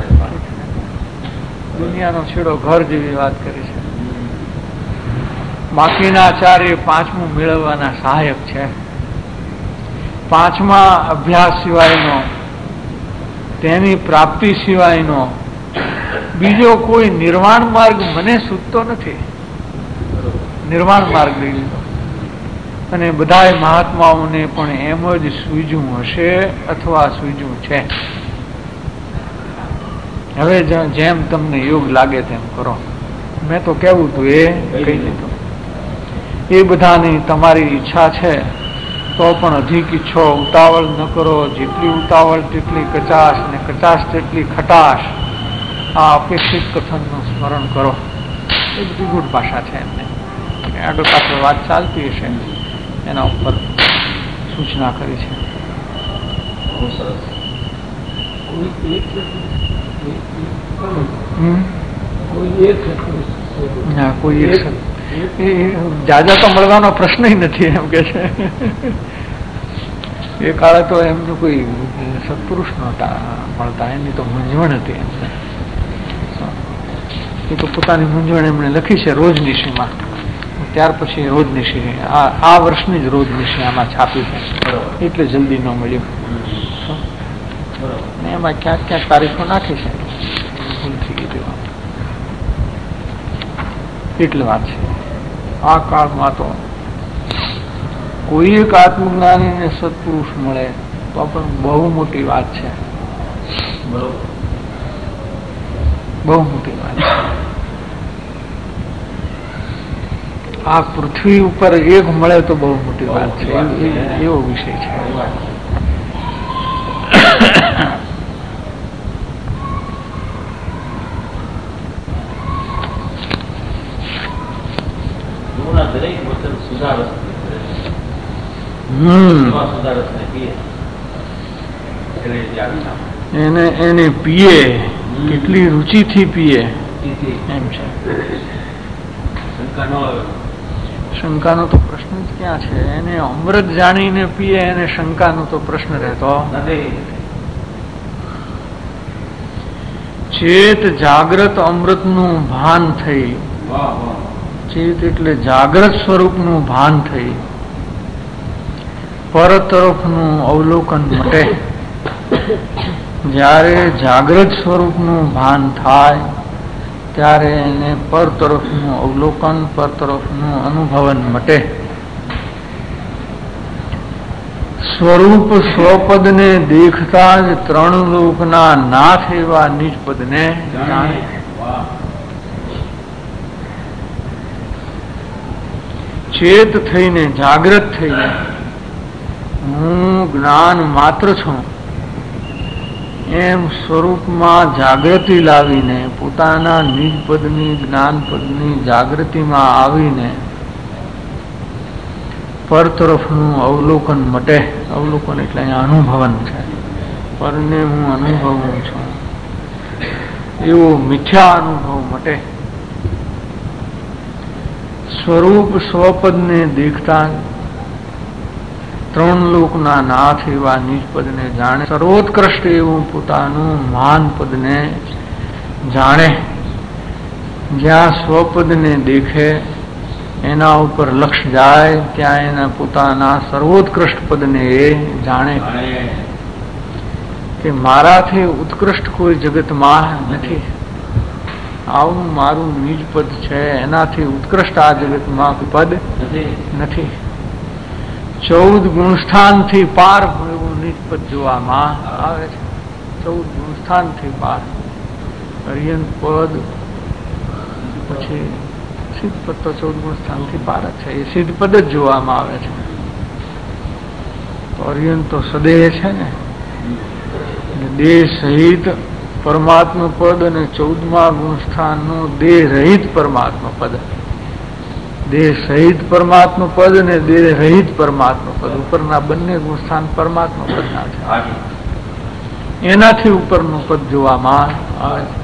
દુનિયાનો છેડો ઘર જેવી વાત કરી છે. બાકીના 4 એ 5મું મેળવવાના સહાયક છે. 5મા અભ્યાસ સિવાયનો, તેની પ્રાપ્તિ સિવાયનો બીજો કોઈ નિર્વાણ માર્ગ મને સૂચતો નથી. નિર્વાણ માર્ગ લઈ લીધો અને બધાય મહાત્માઓને પણ એમ જ સૂઝ્યું હશે અથવા સૂઝ્યું છે. હવે જેમ તમને યોગ લાગે તેમ કરો. મેં તો કેવું હતું એ કહી દીધું. એ બધાની તમારી ઈચ્છા છે તો પણ અધિક ઈચ્છો. ઉતાવળ ન કરો. જેટલી ઉતાવળ તેટલી કચાશ ને કચાશ તેટલી ખટાશ. આ અપેક્ષિત કથનનું સ્મરણ કરો. એ બધી ગુઢ ભાષા છે એમને. આગળ પાછળ વાત ચાલતી હશે એના ઉપર સૂચના કરી છે. કોઈ એક જાજા તો મળવાનો પ્રશ્ન નથી એમ કે છે. એ કાળે તો એમનું કોઈ સત્પુરુષ નહોતા મળતા. એમની તો મૂંઝવણ હતી એમને. એ તો પોતાની મૂંઝવણ એમણે લખી છે રોજનીશીમાં. ત્યાર પછી રોજનીશી આ વર્ષની જ રોજનીશી આમાં છાપી છે. એટલે જલ્દી ન મળ્યું. એમાં ક્યાંક ક્યાંક તારીખો નાખી છે. ભૂલ થઈ ગઈ. એટલે વાત છે. આ કાળમાં તો કોઈ એક આત્મજ્ઞાનીને સત્પુરુષ મળે તો પણ બહુ મોટી વાત છે. બહુ મોટી વાત છે. આ પૃથ્વી ઉપર એક મળે તો બહુ મોટી વાત છે. એવો વિષય છે. એને પીએ, કેટલી રુચિથી પીએ. એમ છે. શંકાનો તો પ્રશ્ન જ ક્યાં છે? એને અમૃત જાણીને પીએ એને શંકાનો તો પ્રશ્ન રહેતો નથી. ચેત જાગ્રત અમૃતનું ભાન થઈ. ચેત એટલે જાગ્રત સ્વરૂપનું ભાન થઈ. પર તરફનું અવલોકન મટે. જ્યારે જાગ્રત સ્વરૂપનું ભાન થાય ત્યારે એને પર તરફનું અવલોકન, પર તરફનું અનુભવન મટે. સ્વરૂપ સ્વપદને દેખતા જ ત્રણ લોકના નાથ એવા નિજ પદને જાણે. ચેત થઈને, જાગ્રત થઈને હું જ્ઞાન માત્ર છું એમ સ્વરૂપમાં જાગૃતિ લાવીને પોતાના નિજ પદની, જ્ઞાન પદની જાગૃતિમાં આવીને પર તરફનું અવલોકન મટે. અવલોકન એટલે અહીંયા અનુભવન છે. પરને હું અનુભવું છું એવો મિથ્યા અનુભવ મટે. સ્વરૂપ સ્વપદને દેખતા ત્રણ લોકના નાથ એવા નિજ પદને જાણે. સર્વોત્કૃષ્ટ એવું પોતાનું મહાન પદને જાણે. જ્યાં સ્વપદને દેખે એના ઉપર લક્ષ જાય ત્યાં એના પોતાના સર્વોત્કૃષ્ટ પદને એ જાણે કે મારાથી ઉત્કૃષ્ટ કોઈ જગતમાં નથી. આવું મારું નિજ પદ છે, એનાથી ઉત્કૃષ્ટ આ જગતમાં પદ નથી. 14 ગુણસ્થાનથી પાર એવું નિજ પદ જોવામાં આવે છે. 14 ગુણસ્થાનથી પાર અર્યંત પદ, પછી સિદ્ધ પદ તો 14 ગુણસ્થાનથી પાર જ છે. એ સિદ્ધ પદ જ જોવામાં આવે છે. અર્યંત તો સદેહ છે ને, દેહ સહિત પરમાત્મા પદ અને 14મા ગુણસ્થાનનું દેહ રહિત પરમાત્મા પદ. દેહ સહિત પરમાત્મા પદ અને દેહ રહિત પરમાત્મા પદ, ઉપરના બંને ગુણસ્થાન પરમાત્મા પદના છે. એનાથી ઉપરનું પદ જોવામાં આવે છે.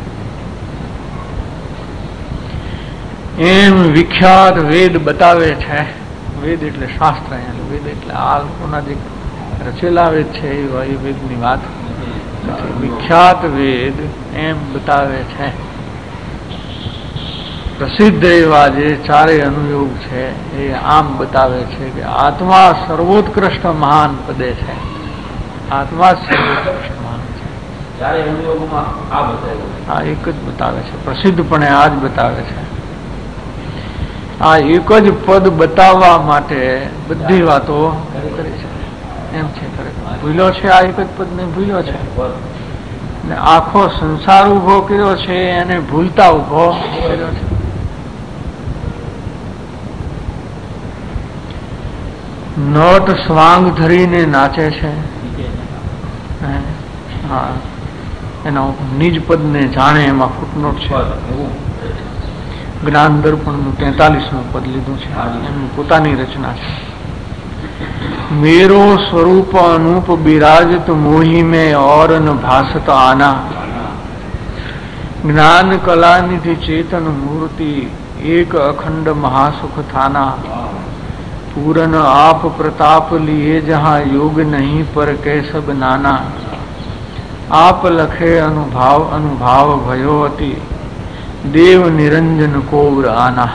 એમ વિખ્યાત વેદ બતાવે છે. વેદ એટલે શાસ્ત્ર, વેદ એટલે આ લોકોના જે રચેલા વેદ છે એ વેદની વાત. વિખ્યાત વેદ એમ બતાવે છે. પ્રસિદ્ધ એવા જે ચારેય અનુયોગ છે એ આમ બતાવે છે કે આત્મા સર્વોત્કૃષ્ટ મહાન પદે છે. આત્મા સર્વોત્કૃષ્ટ મહાન છે. ચારેય અનુયોગમાં આ બતાવે, આ એક જ બતાવે છે. પ્રસિદ્ધપણે આ જ બતાવે છે. આ એક જ પદ બતાવવા માટે બધી વાતો કરી છે. એમ છે, ભૂલ્યો છે આ એક જ પદને ભૂલ્યો છે ને આખો સંસાર ઉભો કર્યો છે એને ભૂલતા ઉભો કર્યો છે. નટ સ્વાંગ ધરીને નાચે છે. હા, એનો નિજ પદને જાણે એમાં ફૂટનોટ છે. જ્ઞાન દર્પણનું 43મું પદ લીધું છે. એમની પોતાની રચના છે. मेरो स्वरूप अनूप विराजित मोही में और न भासत आना, ज्ञान कला निधि चेतन मूर्ति एक अखंड महासुख थाना, पूरन आप प्रताप लिए जहाँ योग नहीं पर कै सब नाना, आप लखे अनुभाव अनुभाव भयो अति देव निरंजन कोवर आना.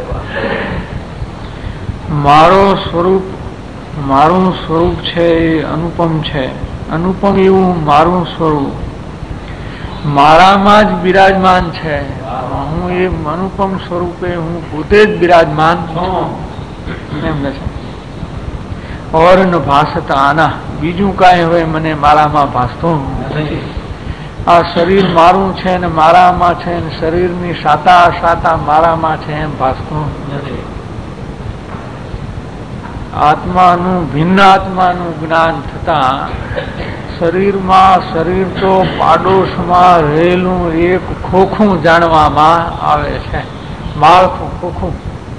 મારું સ્વરૂપ છે એ અનુપમ છે. અનુપમ એવું મારું સ્વરૂપ મારામાં જ બિરાજમાન છે. હું એ અનુપમ સ્વરૂપે હું પોતે જ બિરાજમાન છું એમ કહે છે. ઓર ન ભાસત આના, બીજું કાંઈ હવે મને મારામાં ભાસતું નથી. આ શરીર મારું છે ને મારામાં છે ને શરીરની સાતા સાતા મારામાં છે એમ ભાસતું નથી. આત્માનું ભિન્ન આત્માનું જ્ઞાન થતા શરીરમાં શરીર તો પાડોશમાં રહેલું એક ખોખું જાણવામાં આવે છે. માળખું, ખોખું.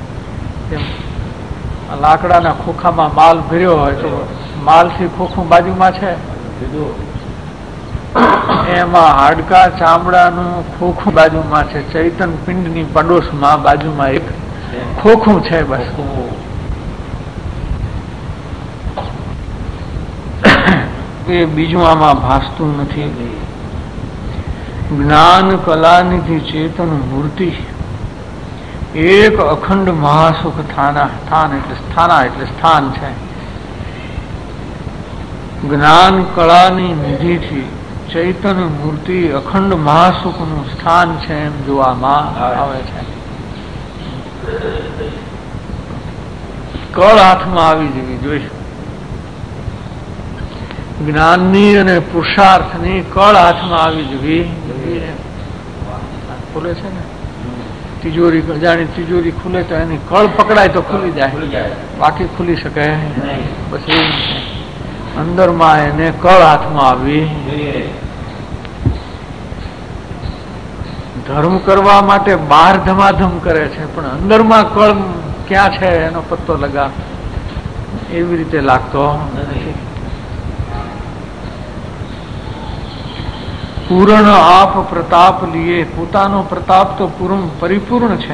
લાકડાના ખોખામાં માલ ભર્યો હોય તો માલથી ખોખું બાજુમાં છે. એમાં હાડકા ચામડાનું ખોખું બાજુમાં છે, ચૈતન પિંડની પડોશમાં બાજુમાં એક ખોખું છે બસ. એ બીજું આમાં ભાસતું નથી. જ્ઞાન કલાનિધિ ચેતન મૂર્તિ એક અખંડ મહાસુખ સ્થાન એટલે સ્થાન છે. જ્ઞાન કળાની નિધિથી ચૈતન્ય મૂર્તિ અખંડ મહાસુખનું સ્થાન છે એમ જોવામાં આવે છે. કળ હાથમાં આવી જવી જોઈએ. જ્ઞાનની અને પુરુષાર્થની કળ હાથમાં આવી જવી જોઈએ. ખુલે છે ને તિજોરી, જાણી તિજોરી ખુલે તો એની કળ પકડાય તો ખુલી જાય, બાકી ખુલી શકે બસ એવું છે. અંદરમાં એને કળ હાથમાં આવી. ધર્મ કરવા માટે બહાર ધમાધમ કરે છે, પણ અંદરમાં કળ ક્યાં છે એનો પત્તો લગા એવી રીતે લાગતો નથી. પૂર્ણ આપ પ્રતાપ લીએ, પોતાનો પ્રતાપ તો પરિપૂર્ણ છે.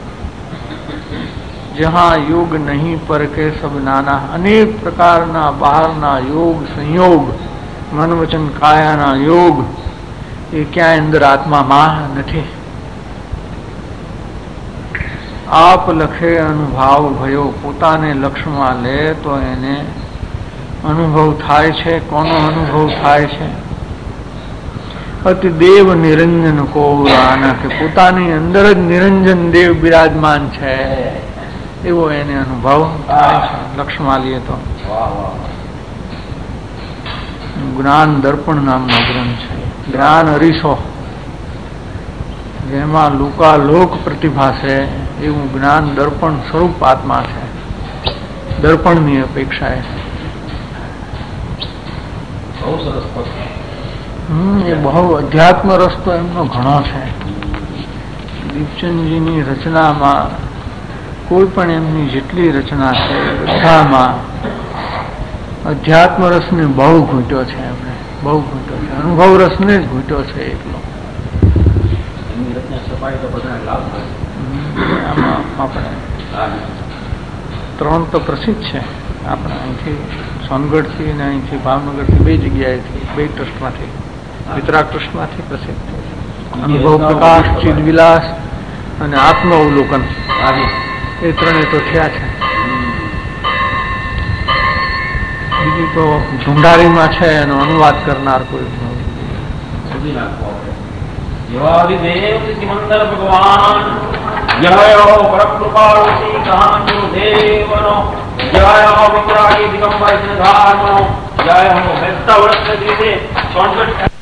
જહાં યોગ નહીં પર કે સબ નાના, અનેક પ્રકારના બહારના યોગ સંયોગ, મન વચન કાયાના યોગ એ ક્યાંય અંદર આત્મામાં નથી. આપ લખે અનુભાવ ભયો, પોતાને લક્ષ્યમાં લે તો એને અનુભવ થાય છે. કોનો અનુભવ થાય છે? અતિદેવ નિરંજન કો આના, કે પોતાની અંદર જ નિરંજન દેવ બિરાજમાન છે એવો એને અનુભવ થાય છે લક્ષ્યમાં લઈએ તો. જ્ઞાન દર્પણ નામનો ગ્રંથ છે. જ્ઞાન અરીસો જેમાં લોકાલોક પ્રતિભા છે એવું જ્ઞાન દર્પણ સ્વરૂપ આત્મા છે, દર્પણની અપેક્ષાએ. એ બહુ અધ્યાત્મ રસ્તો એમનો ઘણો છે. દીપચંદજીની રચનામાં કોઈ પણ એમની જેટલી રચના છે બધામાં અધ્યાત્મ રસને બહુ ઘૂંટ્યો છે. એમણે બહુ ઘૂંટ્યો છે, અનુભવ રસને જ ઘૂંટ્યો છે એટલો. આપણે 3 તો પ્રસિદ્ધ છે આપણે અહીંથી સોનગઢથી અને અહીંથી ભાવનગરથી 2 જગ્યાએથી 2 ટ્રસ્ટમાંથી, વિતરાગ ટ્રસ્ટમાંથી પ્રસિદ્ધ છે. અનુભવ પ્રકાશ, ચિદવિલાસ અને આત્મ અવલોકન એ 3 તો થયા છે. બીજું તો ઝુંડારીમાં છે એનો અનુવાદ કરનાર કોઈ ભગવાન જય પરકૃપાળુ શ્રી કહાંજો દેવનો જય વિતરાગી દિગંબર જય હો બેસતા વર્ષ દિવસે